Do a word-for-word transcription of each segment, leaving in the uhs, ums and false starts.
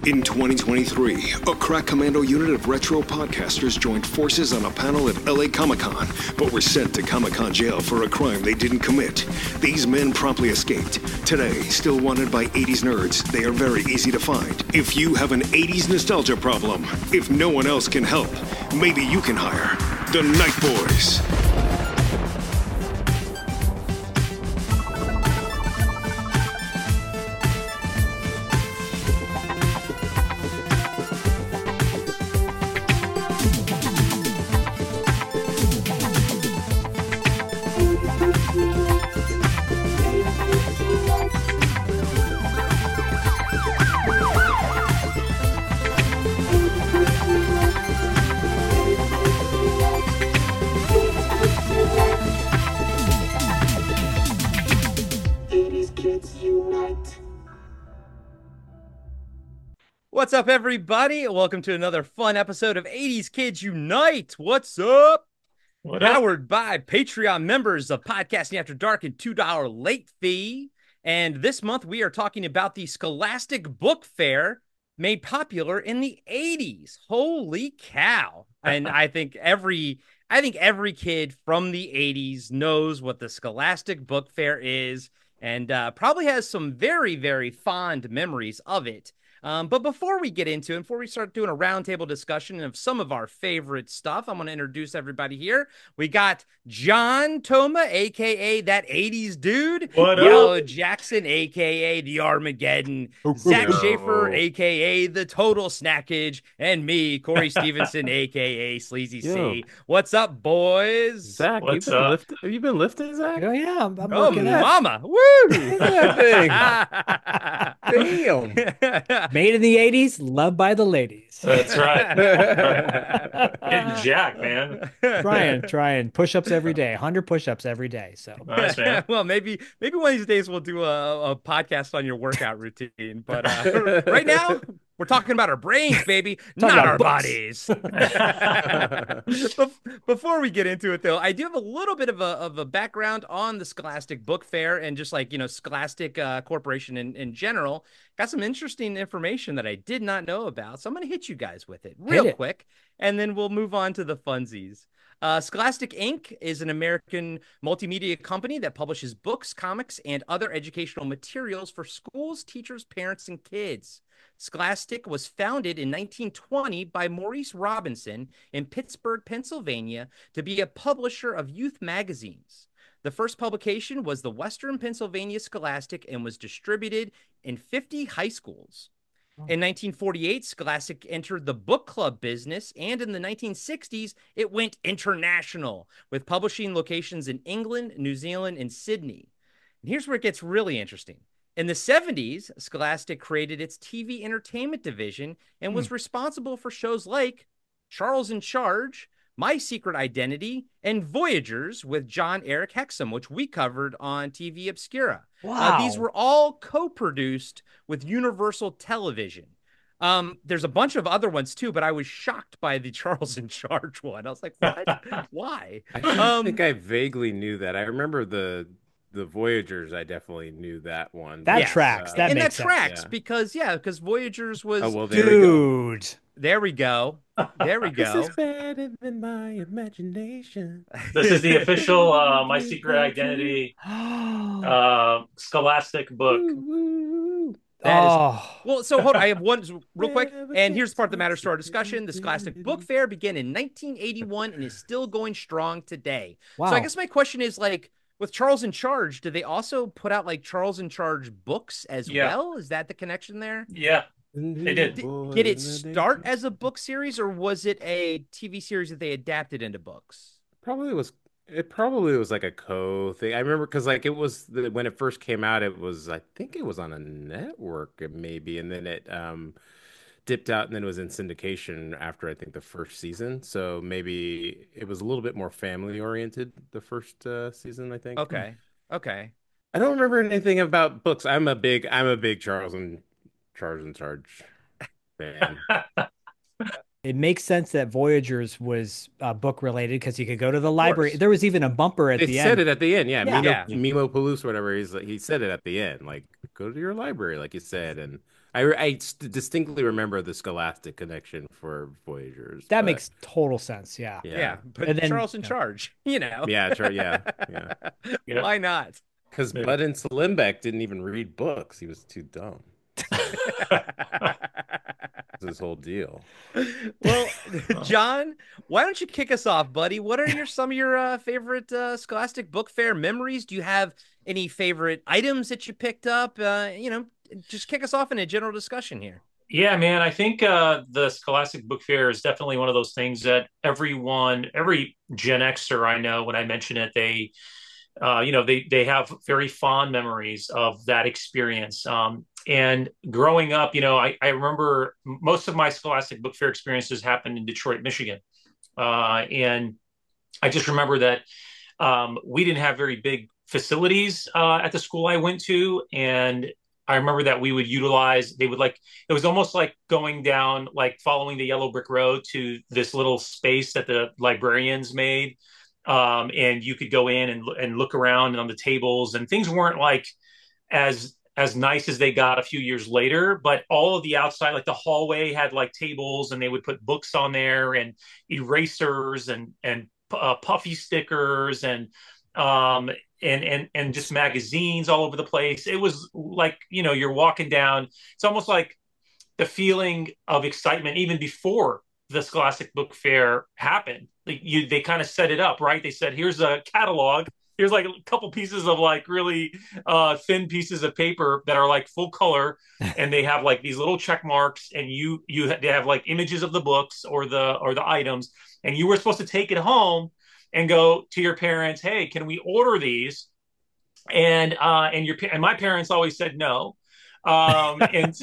In twenty twenty-three, a crack commando unit of retro podcasters joined forces on a panel at L A Comic-Con, but were sent to Comic-Con jail for a crime they didn't commit. These men promptly escaped. Today, still wanted by eighties nerds, they are very easy to find. If you have an eighties nostalgia problem, if no one else can help, maybe you can hire the Night Boys. What's up, everybody? Welcome to another fun episode of eighties Kids Unite. What's up? What up? Powered by Patreon members of Podcasting After Dark and two dollars late fee. And this month we are talking about the Scholastic Book Fair made popular in the eighties. Holy cow. And I think every I think every kid from the eighties knows what the Scholastic Book Fair is and uh, probably has some very, very fond memories of it. Um, but before we get into it, before we start doing a roundtable discussion of some of our favorite stuff, I'm going to introduce everybody here. We got John Toma, a k a that eighties dude. What Yellow up? Jackson, a k a the Armageddon. Zach Yo. Schaefer, a k a the Total Snackage. And me, Corey Stevenson, a k a Sleazy Yo. C. What's up, boys? Zach, What's you been up? lifting? Have you been lifting, Zach? Oh yeah, I'm, I'm Oh, working out. mama. Woo! That Damn. Made in the eighties, loved by the ladies. That's right. Getting jacked, man. trying, trying. Push-ups every day. one hundred push-ups every day. So Nice, man. Well, maybe maybe one of these days we'll do a, a podcast on your workout routine. But uh, right now, we're talking about our brains, baby, not about our books. bodies. Bef- Before we get into it, though, I do have a little bit of a of a background on the Scholastic Book Fair and just like, you know, Scholastic uh, Corporation in, in general. Got some interesting information that I did not know about. So I'm going to hit you guys with it real it. quick, and then we'll move on to the funsies. Uh, Scholastic Incorporated is an American multimedia company that publishes books, comics, and other educational materials for schools, teachers, parents, and kids. Scholastic was founded in nineteen twenty by Maurice Robinson in Pittsburgh, Pennsylvania, to be a publisher of youth magazines. The first publication was the Western Pennsylvania Scholastic and was distributed in fifty high schools. In nineteen forty-eight, Scholastic entered the book club business, and in the nineteen sixties, it went international, with publishing locations in England, New Zealand, and Sydney. And here's where it gets really interesting. In the seventies, Scholastic created its T V entertainment division and was responsible for shows like Charles in Charge, My Secret Identity, and Voyagers with John Eric Hexum, which we covered on T V Obscura. wow. Uh, these were all co-produced with Universal Television. Um, there's a bunch of other ones too, but I was shocked by the Charles in Charge one. I was like, what? Why? I Um, think I vaguely knew that. I remember the the Voyagers. I definitely knew that one. That Yes. tracks. Uh, That and makes that sense. tracks yeah. because, yeah, because Voyagers was, Oh well, there we go. Dude. there we go. There we This go. is better than my imagination. This is the official uh, My Secret Identity uh, Scholastic book. That is oh, Well, so hold on. I have one real quick. And here's the part that matters to our discussion. The Scholastic Book Fair began in nineteen eighty-one and is still going strong today. wow. So I guess my question is, like, with Charles in Charge, do they also put out like Charles in Charge books as Yeah. well? Is that the connection there? Yeah. They did. Did, did it start as a book series, or was it a T V series that they adapted into books? Probably was. It probably was like a co thing. I remember because like it was the, when it first came out. It was I think it was on a network maybe, and then it um dipped out, and then it was in syndication after I think the first season. So maybe it was a little bit more family oriented the first uh, season. I think. Okay. Okay. I don't remember anything about books. I'm a big I'm a big Charles and Charles in Charge fan. It makes sense that Voyagers was uh, book related because you could go to the library. course. There was even a bumper at They the said end. it at the end, yeah. Yeah. Mimo, Yeah. Mimo Palouse, whatever. He's like, he said it at the end, like go to your library, like you said, and I I distinctly remember the Scholastic connection for Voyagers. That but, makes total sense. Yeah. yeah, Yeah, but And then- Charles in yeah. charge, you know. yeah, sure, yeah, yeah. Yeah. Why not? Because Yeah. Bud and Slimbeck didn't even read books. He was too dumb. That's his whole deal. Well, John, why don't you kick us off, buddy? What are your some of your uh, favorite uh, Scholastic Book Fair memories? Do you have any favorite items that you picked up? Uh, you know, just kick us off in a general discussion here. Yeah, man, I think uh, the Scholastic Book Fair is definitely one of those things that everyone, every Gen Xer I know, when I mention it, they, uh, you know, they they have very fond memories of that experience. Um, and growing up, you know, I, I remember most of my Scholastic Book Fair experiences happened in Detroit, Michigan. Uh, and I just remember that um, we didn't have very big facilities uh, at the school I went to. And I remember that we would utilize, they would like, it was almost like going down, like following the yellow brick road to this little space that the librarians made. Um, and you could go in and, and look around on the tables, and things weren't like as, as nice as they got a few years later, but all of the outside, like the hallway had like tables, and they would put books on there and erasers and, and uh, puffy stickers and, um, and and and just magazines all over the place. It was like, you know, you're walking down. It's almost like the feeling of excitement even before the Scholastic Book Fair happened. Like you, they kind of set it up, right? They said, "Here's a catalog. Here's like a couple pieces of like really uh, thin pieces of paper that are like full color, and they have like these little check marks, and you you they have like images of the books or the or the items, and you were supposed to take it home and go to your parents, hey, can we order these? And uh, and your and my parents always said no. Um, and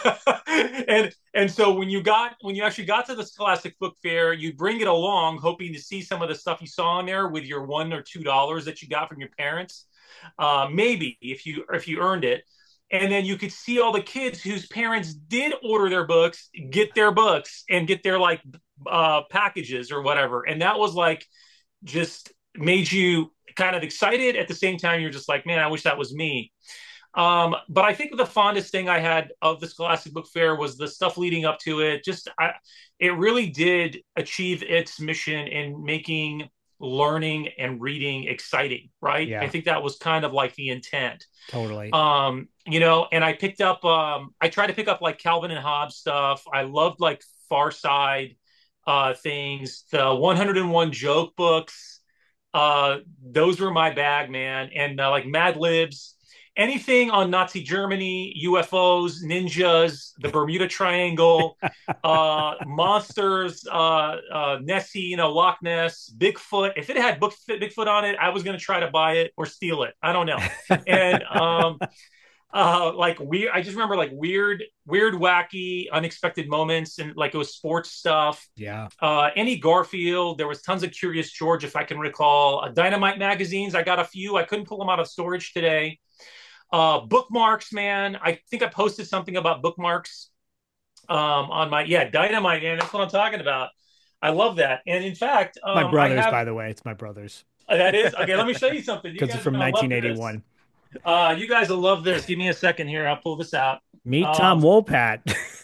and and so when you got when you actually got to the Scholastic Book Fair, you bring it along, hoping to see some of the stuff you saw in there with your one or two dollars that you got from your parents, uh, maybe if you if you earned it. And then you could see all the kids whose parents did order their books, get their books and get their like uh, packages or whatever. And that was like, just made you kind of excited. At the same time, you're just like, man, I wish that was me. Um, but I think the fondest thing I had of the Scholastic Book Fair was the stuff leading up to it. Just, I, it really did achieve its mission in making learning and reading exciting, right? Yeah. I think that was kind of like the intent. Totally. Um, you know, and I picked up, um, I tried to pick up like Calvin and Hobbes stuff. I loved like Far Side uh, things, the one hundred and one joke books. Uh, those were my bag, man. And uh, like Mad Libs, anything on Nazi Germany, U F Os, ninjas, the Bermuda Triangle, uh, monsters, uh, uh, Nessie, you know, Loch Ness, Bigfoot. If it had book, Bigfoot on it, I was going to try to buy it or steal it. I don't know. And um, uh, like weird, I just remember like weird, weird, wacky, unexpected moments, and like it was sports stuff. Yeah. Uh, any Garfield, there was tons of Curious George, if I can recall. Uh, Dynamite magazines, I got a few. I couldn't pull them out of storage today. Uh, bookmarks, man. I think I posted something about bookmarks um, on my, yeah, Dynamite, man. That's what I'm talking about. I love that. And in fact, um, My brothers, I have, by the way, it's my brothers. that is, okay, let me show you something. You Because it's guys from are gonna love nineteen this. eighty-one. Uh, you guys will love this. Give me a second here. I'll pull this out. Meet Um, Tom Wopat.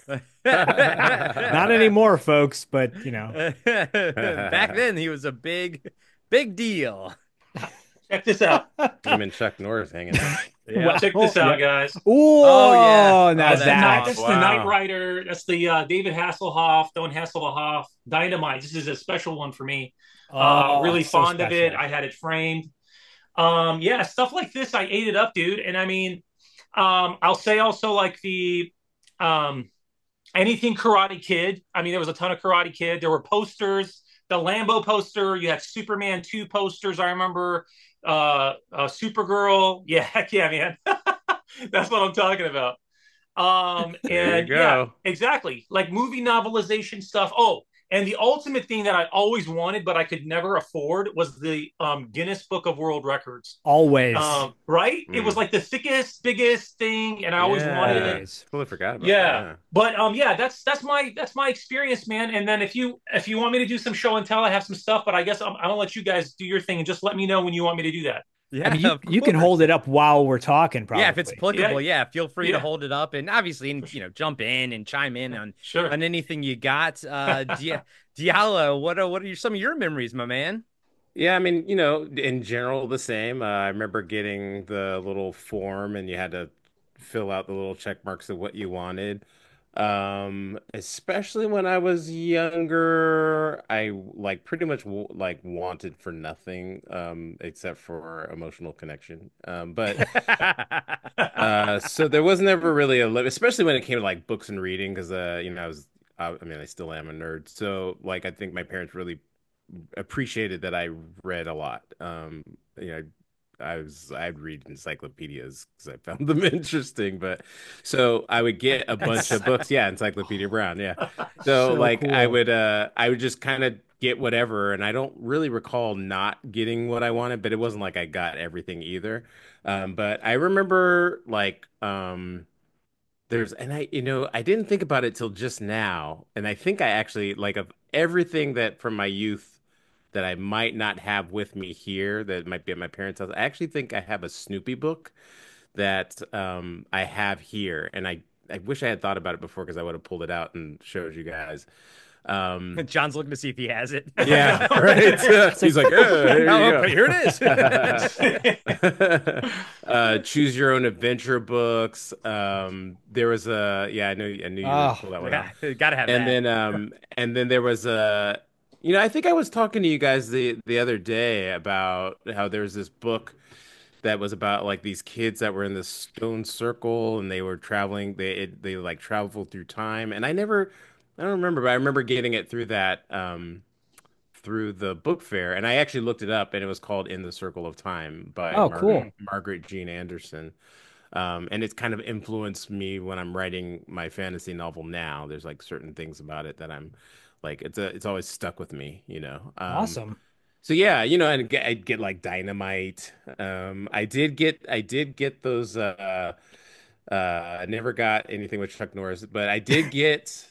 Not anymore, folks, but you know. Back then, he was a big, big deal. Check this out. Him and Chuck Norris hanging out. Yeah. Check this out, Yeah. guys. Ooh, Oh, yeah. now Oh, That's, that's the, Knight- that. that's the Wow. Knight Rider. That's the uh, David Hasselhoff. Don't Hasselhoff. Dynamite. This is a special one for me. Uh, Oh, really so fond of it. special. I had it framed. Um, yeah, stuff like this. I ate it up, dude. And I mean, um, I'll say also like the um, anything Karate Kid. I mean, there was a ton of Karate Kid. There were posters. The Lambo poster. You had Superman two posters. I remember. Uh, uh, Supergirl. Yeah, heck yeah, man. That's what I'm talking about. Um, There and you yeah, go. exactly. Like movie novelization stuff. Oh, and the ultimate thing that I always wanted, but I could never afford was the um, Guinness Book of World Records. Always. Um, right? It was Mm. like the thickest, biggest thing, and I always Yeah. wanted it. Always. Totally forgot about Yeah. that. But um, yeah, that's that's my that's my experience, man. And then if you if you want me to do some show and tell, I have some stuff. But I guess I'm, I'll let you guys do your thing and just let me know when you want me to do that. Yeah, I mean, you of you can hold course. it up while we're talking, Yeah, if it's probably. applicable, Yeah, yeah, feel free to yeah, hold it up and obviously, for and you sure. know, jump in and chime in on Sure. on anything you got. Uh, Dia Diallo, what are what are your, some of your memories, my man? Yeah, I mean, you know, in general, the same. Uh, I remember getting the little form and you had to fill out the little check marks of what you wanted. Um, especially when I was younger, I like pretty much w like wanted for nothing, um, except for emotional connection. Um, but uh, so there was never really a limit, especially when it came to like books and reading, because uh, you know, I was, I, I mean, I still am a nerd. So like, I think my parents really appreciated that I read a lot. Um, you know, I was I'd read encyclopedias because I found them interesting. But so I would get a bunch That's of books. Yeah, Encyclopedia Brown. Yeah. So so like I cool. would uh I would just kind of get whatever, and I don't really recall not getting what I wanted, but it wasn't like I got everything either. Um, but I remember like um there's and I you know I didn't think about it till just now, and I think I actually like of everything that from my youth that I might not have with me here that might be at my parents' house. I actually think I have a Snoopy book that um I have here, and I I wish I had thought about it before because I would have pulled it out and showed you guys. Um, John's looking to see if he has it. yeah, right. It's He's like, like, oh, here Oh, you okay, here it go. Uh, choose your own adventure books. Um, there was a yeah, I knew I knew you would oh, pull that is. one out. Yeah, gotta have And that. then um and then there was a you know, I think I was talking to you guys the the other day about how there was this book that was about like these kids that were in this stone circle and they were traveling they it, they like traveled through time and I never I don't remember but I remember getting it through that um through the book fair and I actually looked it up and it was called In the Circle of Time by oh, Margaret Mm. cool. Margaret Jean Anderson. Um, and it's kind of influenced me when I'm writing my fantasy novel now. There's like certain things about it that I'm like it's a it's always stuck with me, you know. Um, Awesome. so yeah, you know, and get, I'd get like dynamite. Um, I did get I did get those uh uh I never got anything with Chuck Norris, but I did get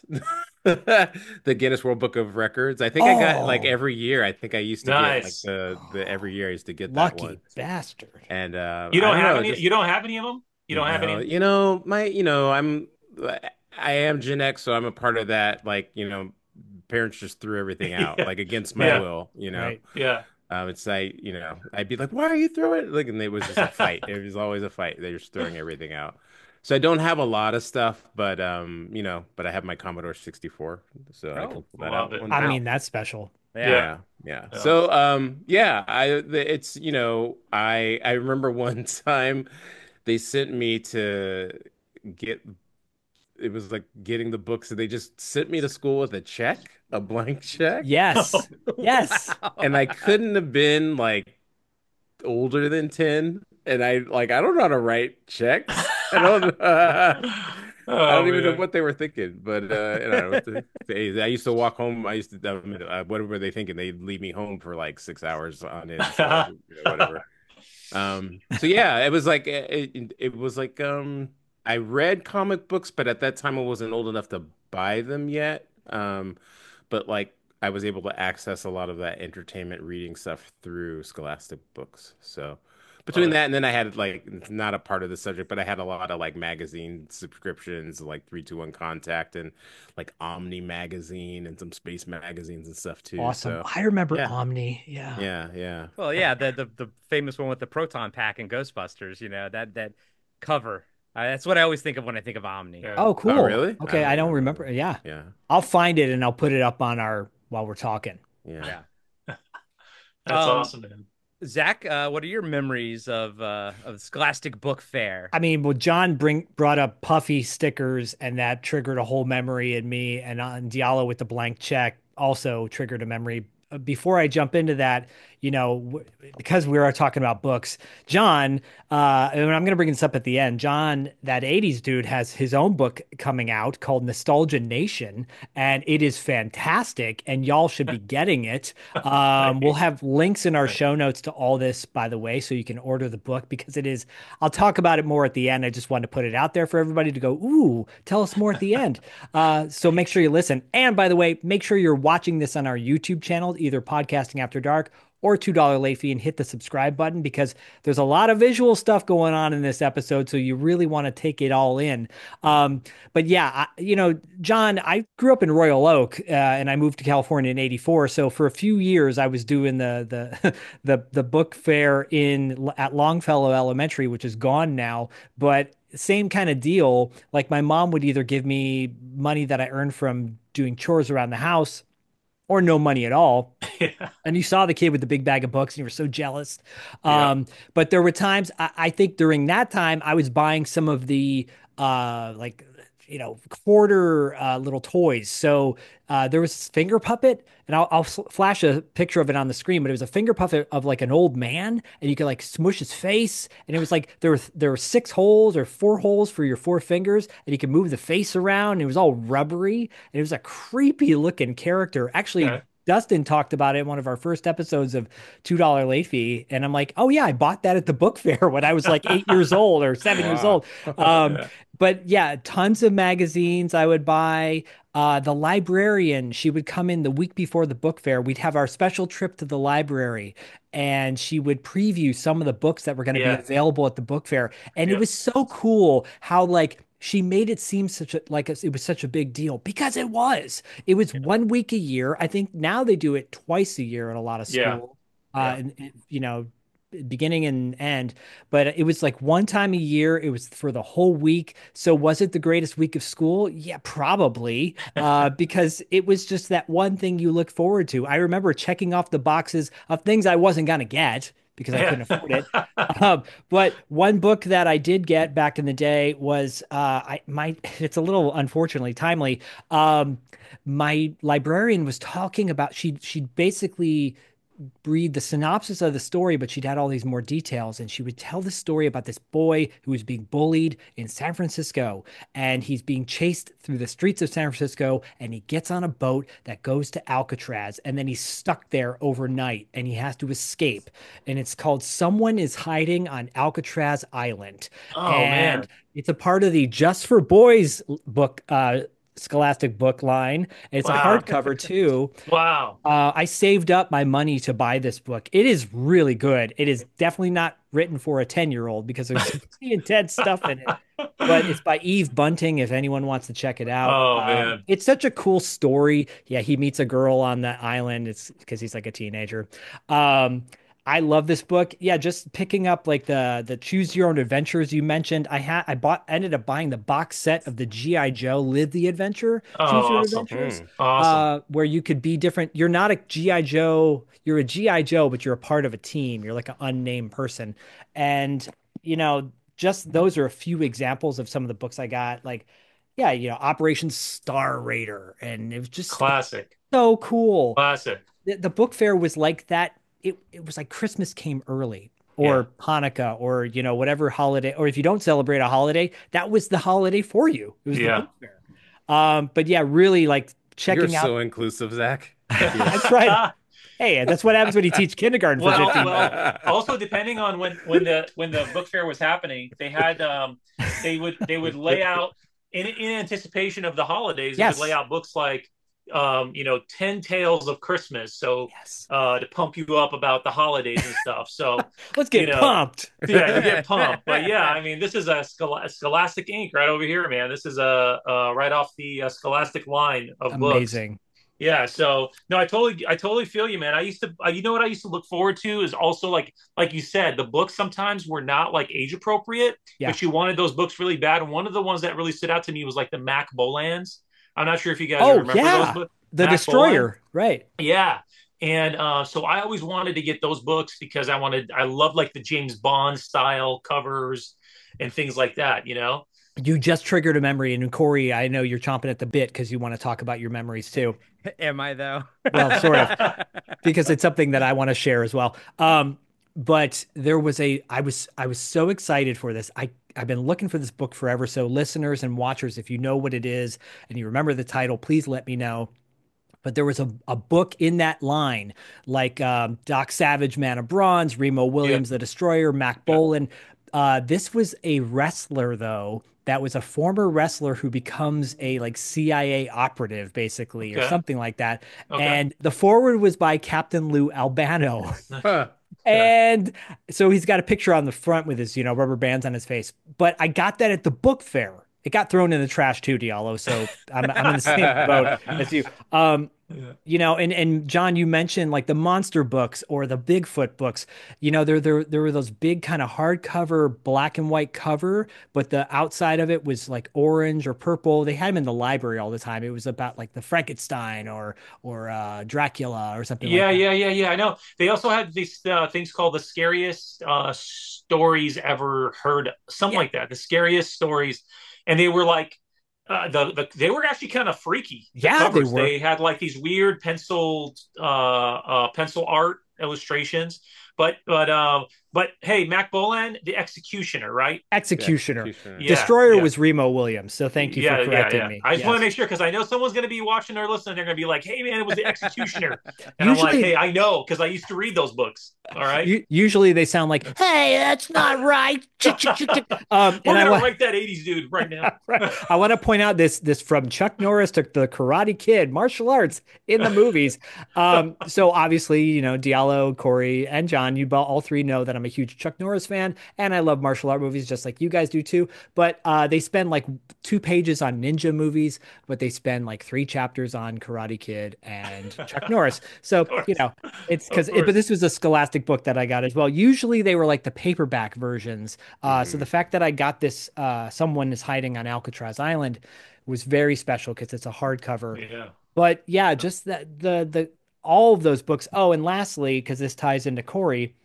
the Guinness World Book of Records. I think I got like Oh, every year. I think I used to get like Nice. the the every year I used to get that lucky one. bastard. And uh You I don't don't have know, any? just You don't have any of them? You don't have no, any? you know, my, you know, I'm, I am Gen X, so I'm a part of that. Like, you know, parents just threw everything out, Yeah. like against my Yeah. will, you know. Right. Yeah. Um, it's like, you know, I'd be like, why are you throwing it? Like, and it was just a fight. It was always a fight. They're just throwing everything out. So I don't have a lot of stuff, but um, you know, but I have my Commodore sixty-four, so I can Oh, pull that Love out it. one I day. wow. mean, that's special. Yeah. Yeah. Yeah, yeah. Yeah. So, um, yeah, I the- it's you know, I I remember one time they sent me to get it was like getting the books, and they just sent me to school with a check, a blank check, Yes. Yes. and I Wow. couldn't have been like older than ten, and I like I don't know how to write checks. I don't I Oh don't even know man. what they were thinking, but uh, you know, the- they, I used to walk home. I used to, I mean, uh, what were they thinking? They'd leave me home for like six hours on end, so you know, whatever. Um, so yeah, it was like it, it, it was like um, I read comic books, but at that time I wasn't old enough to buy them yet. Um, but like I was able to access a lot of that entertainment reading stuff through Scholastic books. So Love between it. that and then I had like it's not a part of the subject, but I had a lot of like magazine subscriptions, like three two one Contact and like Omni magazine and some space magazines and stuff too. Awesome. So I remember yeah, Omni. Yeah. yeah, yeah. Well, yeah, the, the the famous one with the proton pack and Ghostbusters, you know, that that cover. Uh, that's what I always think of when I think of Omni. Yeah. Oh, Oh, cool. really? I Okay, I don't don't remember remember. that. Yeah. Yeah, I'll find it and I'll put it up on our while we're talking. yeah. Yeah. That's Um, awesome, man. Zach, uh, what are your memories of uh of Scholastic Book Fair? I mean, well, John bring brought up puffy stickers, and that triggered a whole memory in me. And on Diallo with the blank check also triggered a memory. Uh, Before I jump into that, you know, w- because we are talking about books, John, uh, and I'm going to bring this up at the end. John, that eighties dude, has his own book coming out called Nostalgia Nation, and it is fantastic, and y'all should be getting it. Um, we'll have links in our show notes to all this, by the way, so you can order the book because it is. I'll talk about it more at the end. I just wanted to put it out there for everybody to go, ooh, tell us more at the end. Uh, so make sure you listen. And by the way, make sure you're watching this on our YouTube channel, either Podcasting After Dark or two dollar late fee and hit the subscribe button because there's a lot of visual stuff going on in this episode. So you really want to take it all in. Um, but yeah, I, you know, John, I grew up in Royal Oak uh, and I moved to California in eighty-four. So for a few years, I was doing the the the the book fair in at Longfellow Elementary, which is gone now. But same kind of deal. Like my mom would either give me money that I earned from doing chores around the house or no money at all. Yeah. And you saw the kid with the big bag of books and you were so jealous. Yeah. Um, but there were times I, I think during that time I was buying some of the uh like you know quarter uh, little toys. So uh, there was Finger Puppet, and I'll, I'll flash a picture of it on the screen. But it was a Finger Puppet of like an old man, and you could like smush his face, and it was like there were there were six holes or four holes for your four fingers, and you could move the face around. And it was all rubbery, and it was a creepy looking character. Actually, Okay. Dustin talked about it in one of our first episodes of two dollar late fee. And I'm like, oh, yeah, I bought that at the book fair when I was like eight years old or seven years Wow. old. Um, Yeah. but yeah, tons of magazines I would buy. Uh, the librarian, she would come in the week before the book fair. We'd have our special trip to the library, and she would preview some of the books that were going to be Yeah. available at the book fair. And it Yep. was so cool how like she made it seem such a like a, it was such a big deal because it was. It was Yeah. one week a year. I think now they do it twice a year at a lot of Yeah. school. Uh, Yeah. and, and, you know, beginning and end, but it was like one time a year. It was for the whole week. So was it the greatest week of school? Yeah, probably. Uh, because it was just that one thing you look forward to. I remember checking off the boxes of things I wasn't gonna get because I couldn't afford it. Um, but one book that I did get back in the day was uh, I my it's a little unfortunately timely. Um, my librarian was talking about she she basically read the synopsis of the story, but she'd add all these more details. And she would tell the story about this boy who was being bullied in San Francisco. And he's being chased through the streets of San Francisco. And he gets on a boat that goes to Alcatraz. And then he's stuck there overnight and he has to escape. And it's called Someone is Hiding on Alcatraz Island. Oh And man. it's a part of the Just for Boys book, uh, Scholastic book line. And it's a Wow. hardcover too. Wow. Uh, I saved up my money to buy this book. It is really good. It is definitely not written for a ten year old because there's some pretty intense stuff in it. But it's by Eve Bunting if anyone wants to check it out. Oh Um, man. it's such a cool story. Yeah, he meets a girl on the island. It's because he's like a teenager. Um, I love this book. Yeah, just picking up like the the choose your own adventures you mentioned. I had I bought ended up buying the box set of the G I. Joe Live the Adventure, Oh, choose your own awesome. adventures, Mm. Awesome. uh, where you could be different. You're not a G I. Joe. You're a G I. Joe, but you're a part of a team. You're like an unnamed person. And, you know, just those are a few examples of some of the books I got. Like, yeah, you know, Operation Star Raider. And it was just Classic. so cool. Classic. The, the book fair was like that. It, it was like Christmas came early or Yeah. Hanukkah or, you know, whatever holiday. Or if you don't celebrate a holiday, that was the holiday for you. It was the Yeah. book fair. Um, but yeah, really like You're checking out. so inclusive, Zach. That's right. Hey, that's what happens when you teach kindergarten for Well, fifteen minutes. well, also depending on when when the when the book fair was happening, they had um they would they would lay out in in anticipation of the holidays, they Yes. would lay out books like um you know ten tales of Christmas, so Yes. uh to pump you up about the holidays and stuff. So Let's get you know, pumped. yeah, you get pumped. But yeah, I mean, this is a Schol- Scholastic Ink right over here, man. This is a uh, right off the uh, Scholastic line of books. Amazing. Yeah, so no, I totally, I totally feel you, man. I used to, uh, you know, what I used to look forward to is also like, like you said, the books sometimes were not like age appropriate, Yeah. but you wanted those books really bad. And one of the ones that really stood out to me was like the Mac Bolans. I'm not sure if you guys Oh, remember yeah. those books. The Mac Destroyer. Right. Yeah. And uh, so I always wanted to get those books because I wanted, I love like the James Bond style covers and things like that, you know? You just triggered a memory. And Corey, I know you're chomping at the bit because you want to talk about your memories too. Am I though? Well, sort of, because it's something that I want to share as well. Um, but there was a, I was, I was so excited for this. I, I've been looking for this book forever. So listeners and watchers, if you know what it is and you remember the title, please let me know. But there was a, a book in that line, like um, Doc Savage, Man of Bronze, Remo Williams, The Destroyer, Mac Yeah. Bolan. Uh, this was a wrestler, though, that was a former wrestler who becomes a like C I A operative, basically, or Okay. something like that. Okay. And the forward was by Captain Lou Albano. Huh. And so he's got a picture on the front with his, you know, rubber bands on his face. But I got that at the book fair. It got thrown in the trash too, Diallo. So I'm I'm in the same boat as you. Um, Yeah. you know, and and John, you mentioned like the monster books or the Bigfoot books. You know, there there there were those big kind of hardcover black and white cover, but the outside of it was like orange or purple. They had them in the library all the time. It was about like the Frankenstein or or uh, Dracula or something like Yeah, that. yeah, yeah, yeah. I know. They also had these uh, things called the scariest uh, stories ever heard, something Yeah, like that. The scariest stories, and they were like, uh, the, the they were actually kind of freaky. The yeah, they covers, were they had like these weird penciled uh, uh, pencil art illustrations. But but uh, but hey, Mac Bolan, the executioner, right? The Executioner. executioner. Yeah, Destroyer yeah. was Remo Williams. So thank you for Yeah, yeah, correcting yeah. me. I just want to Yes. make sure because I know someone's going to be watching or listening. They're going to be like, "Hey, man, it was the Executioner," and I'm like, "Hey, Usually, I know because I used to read those books." All right, u- usually they sound like, "Hey, that's not right." Um, we're and I gonna want write that eighties dude right now. I want to point out this this from Chuck Norris to the Karate Kid, martial arts in the movies. Um, so obviously, you know, Diallo, Corey, and John, you bo- all three know that I'm a huge Chuck Norris fan, and I love martial art movies just like you guys do too. But uh, they spend like two pages on ninja movies, but they spend like three chapters on Karate Kid and Chuck Norris. Of So, you course, know, it's of because, it, but course. this was a Scholastic book that I got as well. Usually they were like the paperback versions. Uh, so Hmm. the fact that I got this, uh, someone is hiding on Alcatraz Island was very special because it's a hardcover. Yeah. But yeah, just that the the all of those books. Oh, and lastly, because this ties into Corey,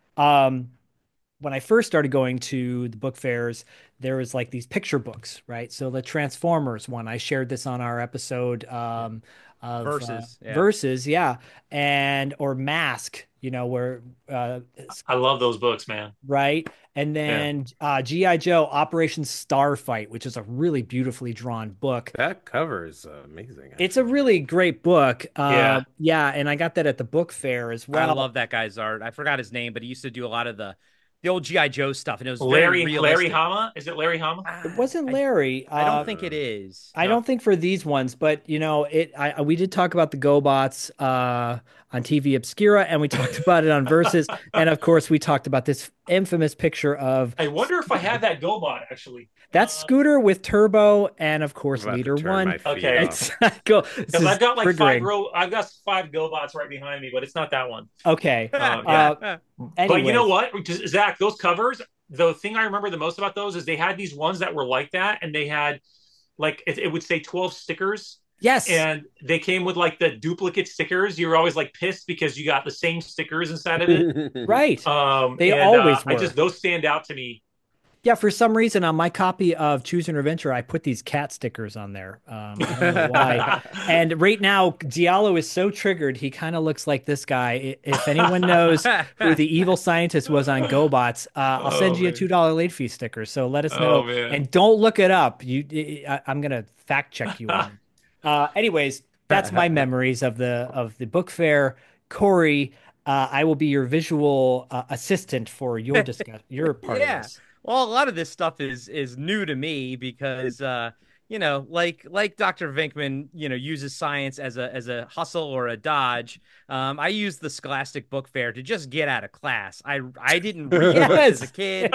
um, when I first started going to the book fairs, there was like these picture books, right? So the Transformers one, I shared this on our episode um, of uh, Versus, yeah. Versus, yeah, and or Mask, you know, where uh, it's- I love those books, man. right, and Yeah. then uh, G I. Joe Operation Starfight, which is a really beautifully drawn book. That cover is uh, amazing, It's a actually. really great book. Uh, Yeah. yeah, and I got that at the book fair as I well. love that guy's art. I forgot his name, but he used to do a lot of the the old G I. Joe stuff, and it was very Larry Larry realistic. Hama. Is it Larry Hama? It Ah, wasn't I Larry. I don't Uh, think it is. I No. don't think for these ones, but you know, it. I we did talk about the GoBots uh, on T V Obscura, and we talked about it on Versus, and of course, we talked about this infamous picture of I wonder if I have that GoBot actually. that's Uh, Scooter with Turbo, and of I'm course, about to Leader turn One. my feet Okay. off. It's go. This because is I've got like five triggering. row. I've got five GoBots right behind me, but it's not that one. Okay. Um, yeah. Uh, But you know anyways, what, Just- Zach? Those covers. The thing I remember the most about those is they had these ones that were like that, and they had like it, it would say twelve stickers, yes, and they came with like the duplicate stickers. You were always like pissed because you got the same stickers inside of it. right. Um, They and uh, always I were. just those stand out to me. Yeah, for some reason on my copy of Choose Your Adventure, I put these cat stickers on there. Um, I don't know why. And right now, Diallo is so triggered, he kind of looks like this guy. I- If anyone knows who the evil scientist was on GoBots, uh, I'll send Oh you a man. two dollar late fee sticker. So let us Oh know. man. And don't look it up. You, I, I'm gonna fact check you on it. Uh, anyways, that's my memories of the of the book fair. Corey, uh, I will be your visual uh, assistant for your discuss your part of Yeah. this. Well, a lot of this stuff is is new to me because uh, you know, like like Doctor Venkman, you know, uses science as a as a hustle or a dodge. Um, I use the Scholastic Book Fair to just get out of class. I I didn't read much as a Yes. kid.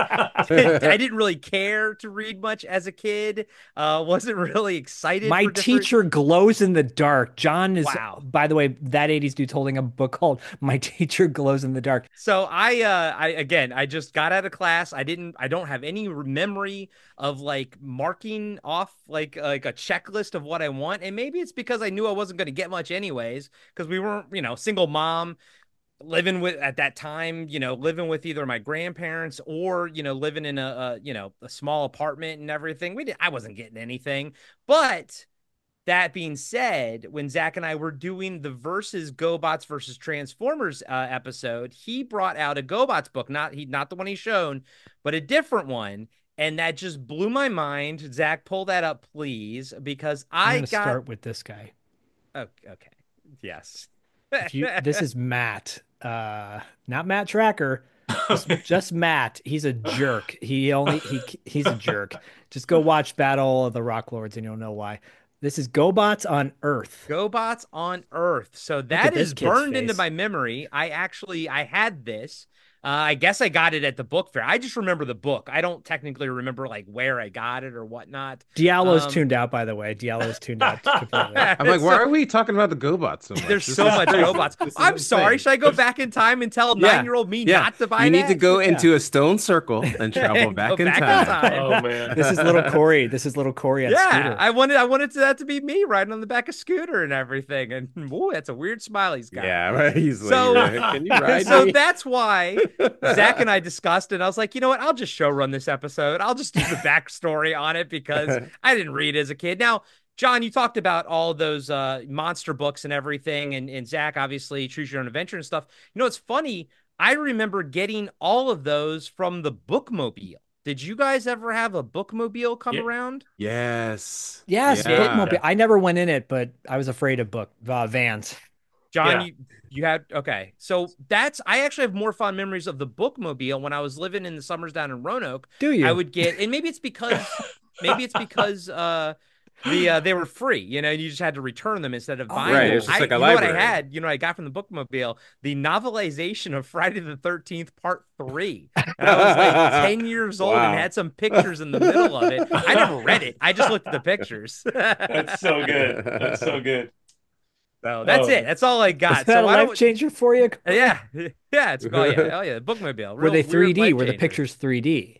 I didn't really care to read much as a kid. Uh, wasn't really excited My for different. teacher glows in the dark. John is, Wow. by the way, that eighties dude's holding a book called My Teacher Glows in the Dark. So I uh I again I just got out of class. I didn't I don't have any re- memory of like marking off like like a checklist of what I want. And maybe it's because I knew I wasn't going to get much anyways because we weren't, you know, single mom living with at that time, you know, living with either my grandparents or, you know, living in a, a you know, a small apartment and everything. We did I wasn't getting anything. But that being said, when Zach and I were doing the versus GoBots versus Transformers uh, episode, he brought out a GoBots book, not he, not the one he's shown, but a different one, and that just blew my mind. Zach, pull that up, please, because I'm I going to got. start with this guy. Oh, okay, yes. If you, this is Matt, uh, not Matt Tracker. Just, just Matt. He's a jerk. He only he he's a jerk. Just go watch Battle of the Rock Lords and you'll know why. This is GoBots on Earth. GoBots on Earth. So at that this is kid's burned into face. my memory. I actually I had this. Uh, I guess I got it at the book fair. I just remember the book. I don't technically remember like where I got it or whatnot. Diallo's Um, tuned out, by the way. Diallo's tuned out completely. I'm like, It's why so- are we talking about the GoBots so much? There's This so is much crazy. GoBots. This is I'm sorry. insane. Should I go back in time and tell Yeah. nine-year-old me Yeah. not to buy You need that? to go Yeah. into a stone circle and travel Go back, in, back in time. time. Oh man. This is little Corey. This is little Corey on Yeah, scooter. I wanted I wanted to, that to be me riding on the back of scooter and everything. And whoa, that's a weird smile he's got. Yeah, right. He's So- like, can you ride So me? that's why Zach and I discussed it. I was like, you know what? I'll just show run this episode. I'll just do the backstory on it because I didn't read as a kid. Now, John, you talked about all those uh, monster books and everything, and, and Zach, obviously, Choose Your Own Adventure and stuff. You know, it's funny. I remember getting all of those from the Bookmobile. Did you guys ever have a Bookmobile come Yeah. around? Yes. Yes, Yeah. bookmobile. I never went in it, but I was afraid of book uh, vans. John, Yeah. you, you had okay. So that's I actually have more fond memories of the Bookmobile when I was living in the summers down in Roanoke. Do you? I would get, and maybe it's because maybe it's because uh the uh, they were free, you know, and you just had to return them instead of Oh, buying right, them. it was just I, like a you know what I library. had, you know, I got from the Bookmobile, the novelization of Friday the thirteenth Part Three. And I was like ten years old and Wow. had some pictures in the middle of it. I never read it. I just looked at the pictures. That's so good. That's so good. So that's Oh. it. That's all I got. Is that so a I life don't, changer for you? yeah, yeah, it's oh yeah, oh yeah, the Bookmobile. Were Real they weird three D? life Were the changers. pictures three D?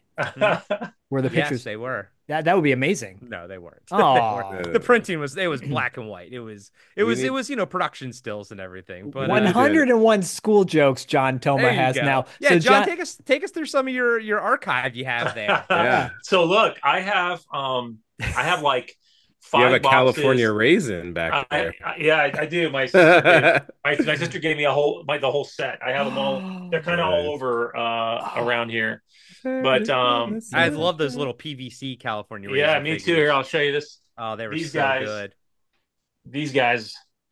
Were the Yes, pictures? they were. That that would be amazing. No, they weren't. Aw. They weren't. The printing was it was black and white. It was it We was need- it was you know production stills and everything. But One uh, hundred and one school jokes John Toma there you has go. now. Yeah, so John, take us take us through some of your your archive you have there. Yeah. So look, I have um I have like five You have a boxes. California raisin back I, there. I, yeah, I, I do. My sister, gave, my, my sister gave me a whole my the whole set. I have them all. They're kind of all Nice. over uh around here. But, um, I love those little P V C California. Yeah, raisin me too. figures. Here, I'll show you this. Oh, they were These so guys. good. These guys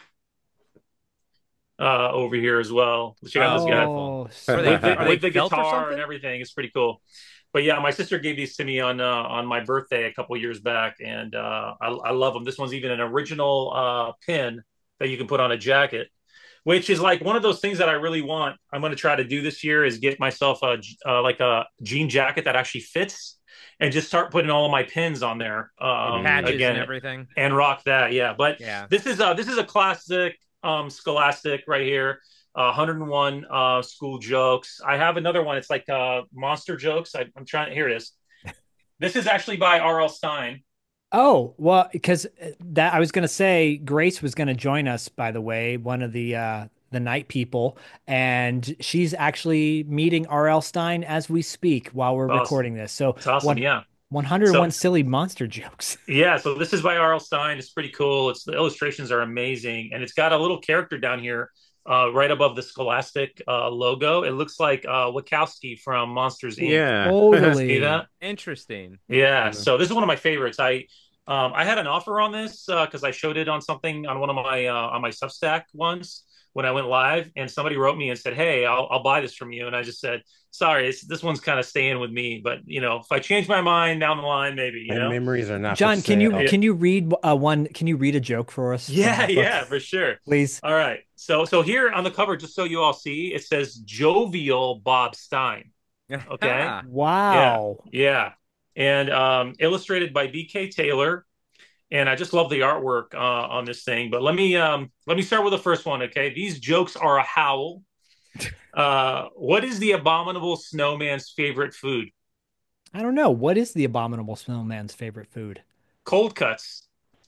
uh over here as well. Check out this guy. Oh, Are they- With the, are they with the felt or guitar something? and everything. It's pretty cool. But yeah, my sister gave these to me on uh, on my birthday a couple years back, and uh, I, I love them. This one's even an original uh, pin that you can put on a jacket, which is like one of those things that I really want. I'm going to try to do this year is get myself a uh, like a jean jacket that actually fits, and just start putting all of my pins on there. Um, Patches again, and everything. and rock that. Yeah, but Yeah. this is a this is a classic um, Scholastic right here. Uh, one hundred and one uh, school jokes. I have another one. It's like uh, monster jokes. I, I'm trying. Here it is. This is actually by R L. Stein. Oh, well, because that I was going to say Grace was going to join us, by the way, one of the uh the night people, and she's actually meeting R L. Stein as we speak while we're Awesome. recording this. So It's awesome. one, Yeah, one hundred one So- silly monster jokes. yeah. So this is by R L. Stein. It's pretty cool. It's the illustrations are amazing, and it's got a little character down here. Uh, right above the Scholastic uh, logo, it looks like uh, Wachowski from Monsters Incorporated. Yeah. Totally. See that? Interesting. Yeah, Yeah. so this is one of my favorites. I um I had an offer on this because I showed it on something on one of my uh, on my Substack once when I went live, and somebody wrote me and said, "Hey, I'll I'll buy this from you," and I just said, "Sorry, it's, this one's kind of staying with me, but you know, if I change my mind down the line, maybe you My know." memories are not. John, for can you sale. can you read uh, one? Can you read a joke for us? from Yeah, that book? yeah, for sure. Please. All right, so so here on the cover, just so you all see, it says "Jovial Bob Stein." Okay. Wow. Yeah, and um, illustrated by B K Taylor, and I just love the artwork uh, on this thing. But let me um, let me start with the first one. Okay, these jokes are a howl. Uh, what is the abominable snowman's favorite food? I don't know. What is the abominable snowman's favorite food? Cold cuts.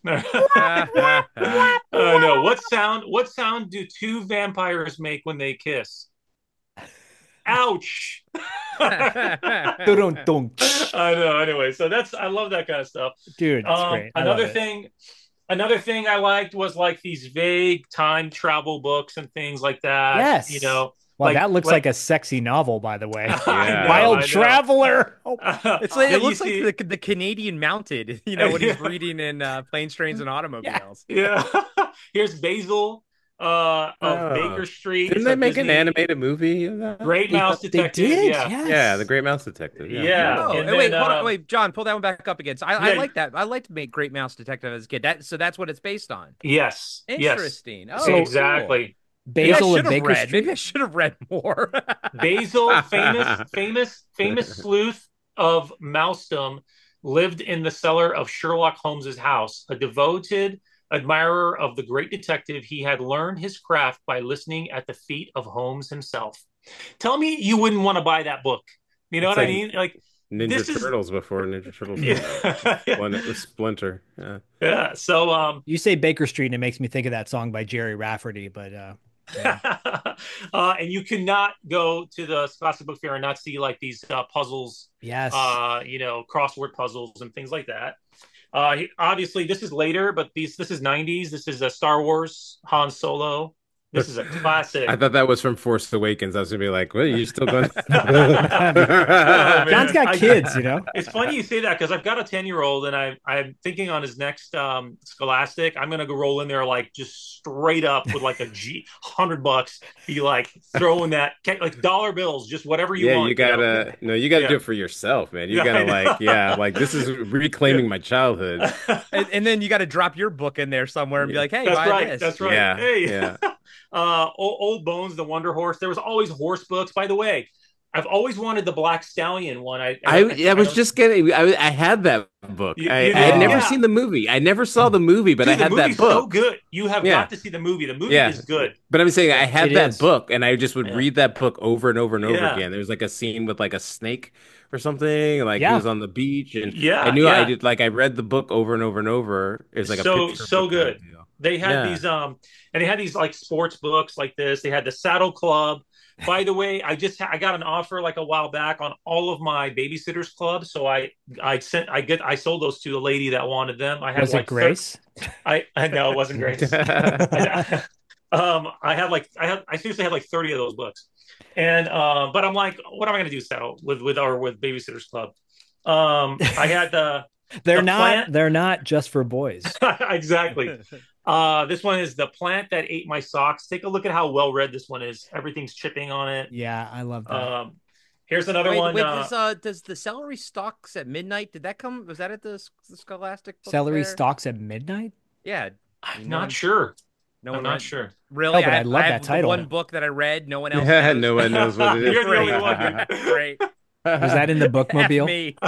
uh, no. What sound? What sound do two vampires make when they kiss? Ouch. Dun-dun-dun. I know. Anyway, so that's I love that kind of stuff. Dude, that's Um, great. I love another it. thing, another thing I liked was like these vague time travel books and things like that. Yes. you know. Well, like- that looks like- like, a sexy novel, by the way. I know, Wild I know. Traveler. Oh, It's like Yeah, it you looks see- like the the Canadian Mounted, you know, when he's Yeah. reading in uh, Planes, Trains, and Automobiles. Yeah. Here's Basil. uh, of Oh, Baker Street. didn't It's they a make an Disney animated movie of that? Great They Mouse they Detective. did, Yeah, Yeah, The yes. Great Mouse Detective. Yeah. yeah, Oh, and eh, wait, then hold on, um, wait, John, pull that one back up again. So I, I yeah, like that. I like to make Great Mouse Detective as a kid. That so that's what it's based on. yes, yes, Interesting. Oh, So cool. exactly. Maybe I Yep. Basil should and have Baker read. Maybe I Street. should have read more. Basil, famous, famous, famous sleuth of Mousedom, lived in the cellar of Sherlock Holmes's house. A devoted admirer of the great detective, he had learned his craft by listening at the feet of Holmes himself. Tell me you wouldn't want to buy that book. You know It's what I like mean? Like Ninja this is Turtles before Ninja Turtles was yeah. Splinter. Splinter. Yeah. Yeah. So um You say Baker Street, and it makes me think of that song by Jerry Rafferty. But uh, yeah. uh, and you cannot go to the Scholastic Book Fair and not see like these uh, puzzles, Yes. uh, you know, crossword puzzles and things like that. Uh, obviously, this is later, but these this is nineties. This is a Star Wars Han Solo. This is a classic. I thought that was from Force Awakens. I was gonna be like, "What? Are you still going?" Oh, John's man. got I- kids, you know. It's funny you say that because I've got a ten year old and I I'm thinking on his next um Scholastic, I'm gonna go roll in there like just straight up with like a G hundred bucks, be like throwing that like dollar bills, just whatever you Yeah, want. you gotta know? no, you gotta Yeah. do it for yourself, man. You Yeah, I gotta know. like, yeah, like this is reclaiming my childhood. and, and then you got to drop your book in there somewhere and be Yeah. like, "Hey, That's buy right. this." That's right. Yeah, Hey. yeah. uh old, old Bones, the Wonder Horse. There was always horse books. By the way, I've always wanted the Black Stallion one. I I I, I was don't- just getting. I I had that book. You- I, you I had did? never Yeah. seen the movie. I never saw the movie, but Dude, I had the that movie's book. so good. You have Yeah. got to see the movie. The movie Yeah. is good. But I'm saying I had It that is. book, and I just would Yeah. read that book over and over and over Yeah. again. There was like a scene with like a snake or something, like he Yeah. was on the beach, and Yeah, I knew I yeah. did. Like I read the book over and over and over. It was like a So- picture so book kind of good. deal. They had Yeah. these um and they had these like sports books like this. They had the Saddle Club. By the way, I just I got an offer like a while back on all of my babysitters club. So I I sent I get I sold those to the lady that wanted them. I had Was like it Grace? thir- I I know it wasn't Grace. um I had like I had I seriously had like thirty of those books. And um but I'm like, what am I gonna do, Saddle, with with or with Babysitters Club? Um I had the They're The not. plant- They're not just for boys. exactly. Uh, this one is The Plant That Ate My Socks. Take a look at how well read this one is. Everything's chipping on it. Yeah, I love that. Um, here's another Wait, one. wait, uh, does, uh, does the celery stalks at midnight? Did that come? Was that at the, the Scholastic Book Celery Fair? stalks at midnight. Yeah. I'm no not one- sure. No I'm one not read- sure. Really? Oh, but I have- love have that the title. One book that I read, no one else. Yeah, knows. no one knows what it is. You're the only Great. one, dude. Great. Was that in the bookmobile? Me.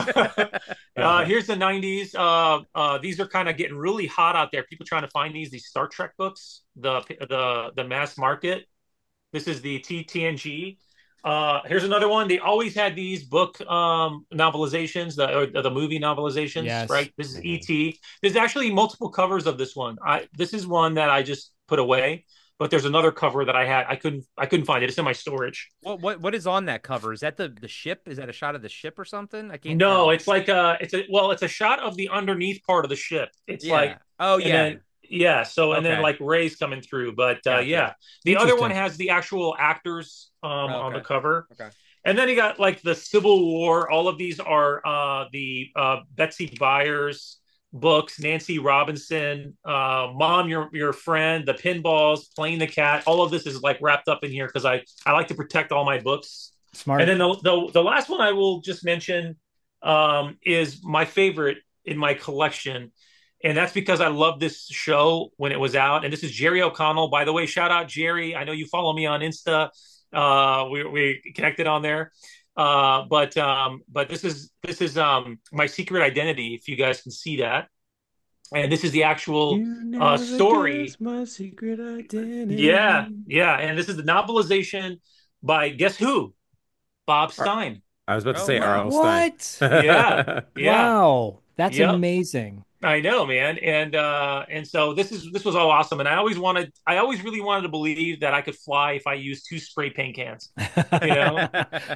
Uh, here's the nineties. Uh, uh, these are kind of getting really hot out there. People trying to find these these Star Trek books. The the the mass market. This is the T T N G. Uh, here's another one. They always had these book um, novelizations, the or the movie novelizations, Yes. right? This is Mhm. E T. There's actually multiple covers of this one. I this is one that I just put away, but there's another cover that I had. I couldn't I couldn't find it. It's in my storage. What what what is on that cover? Is that the the ship? Is that a shot of the ship or something? I can't. No, tell. it's like a it's a well, it's a shot of the underneath part of the ship. It's Yeah. like oh and yeah. then- yeah. So and then Okay. like rays coming through, but uh, Gotcha. yeah, the other one Interesting. has the actual actors um, on the Okay. cover. Okay. And then you got like the Civil War. All of these are uh, the uh, Betsy Byers books, Nancy Robinson, uh, Mom, Your Your Friend, The Pinballs, Playing the Cat. All of this is like wrapped up in here because I I like to protect all my books. Smart. And then the, the the last one I will just mention um, is my favorite in my collection, and that's because I love this show when it was out. And this is Jerry O'Connell. By the way, shout out Jerry. I know you follow me on Insta. Uh, we we connected on there. Uh, but um, but this is this is um my secret identity. If you guys can see that, and this is the actual uh, story. My secret identity. Yeah, yeah. And this is the novelization by guess who? Bob Stein. I was about to Oh, say wow. R L. Stein. What? Yeah. Yeah. Wow, that's Yep. amazing. I know, man, and uh, and so this is this was all awesome, and I always wanted, I always really wanted to believe that I could fly if I used two spray paint cans, you know.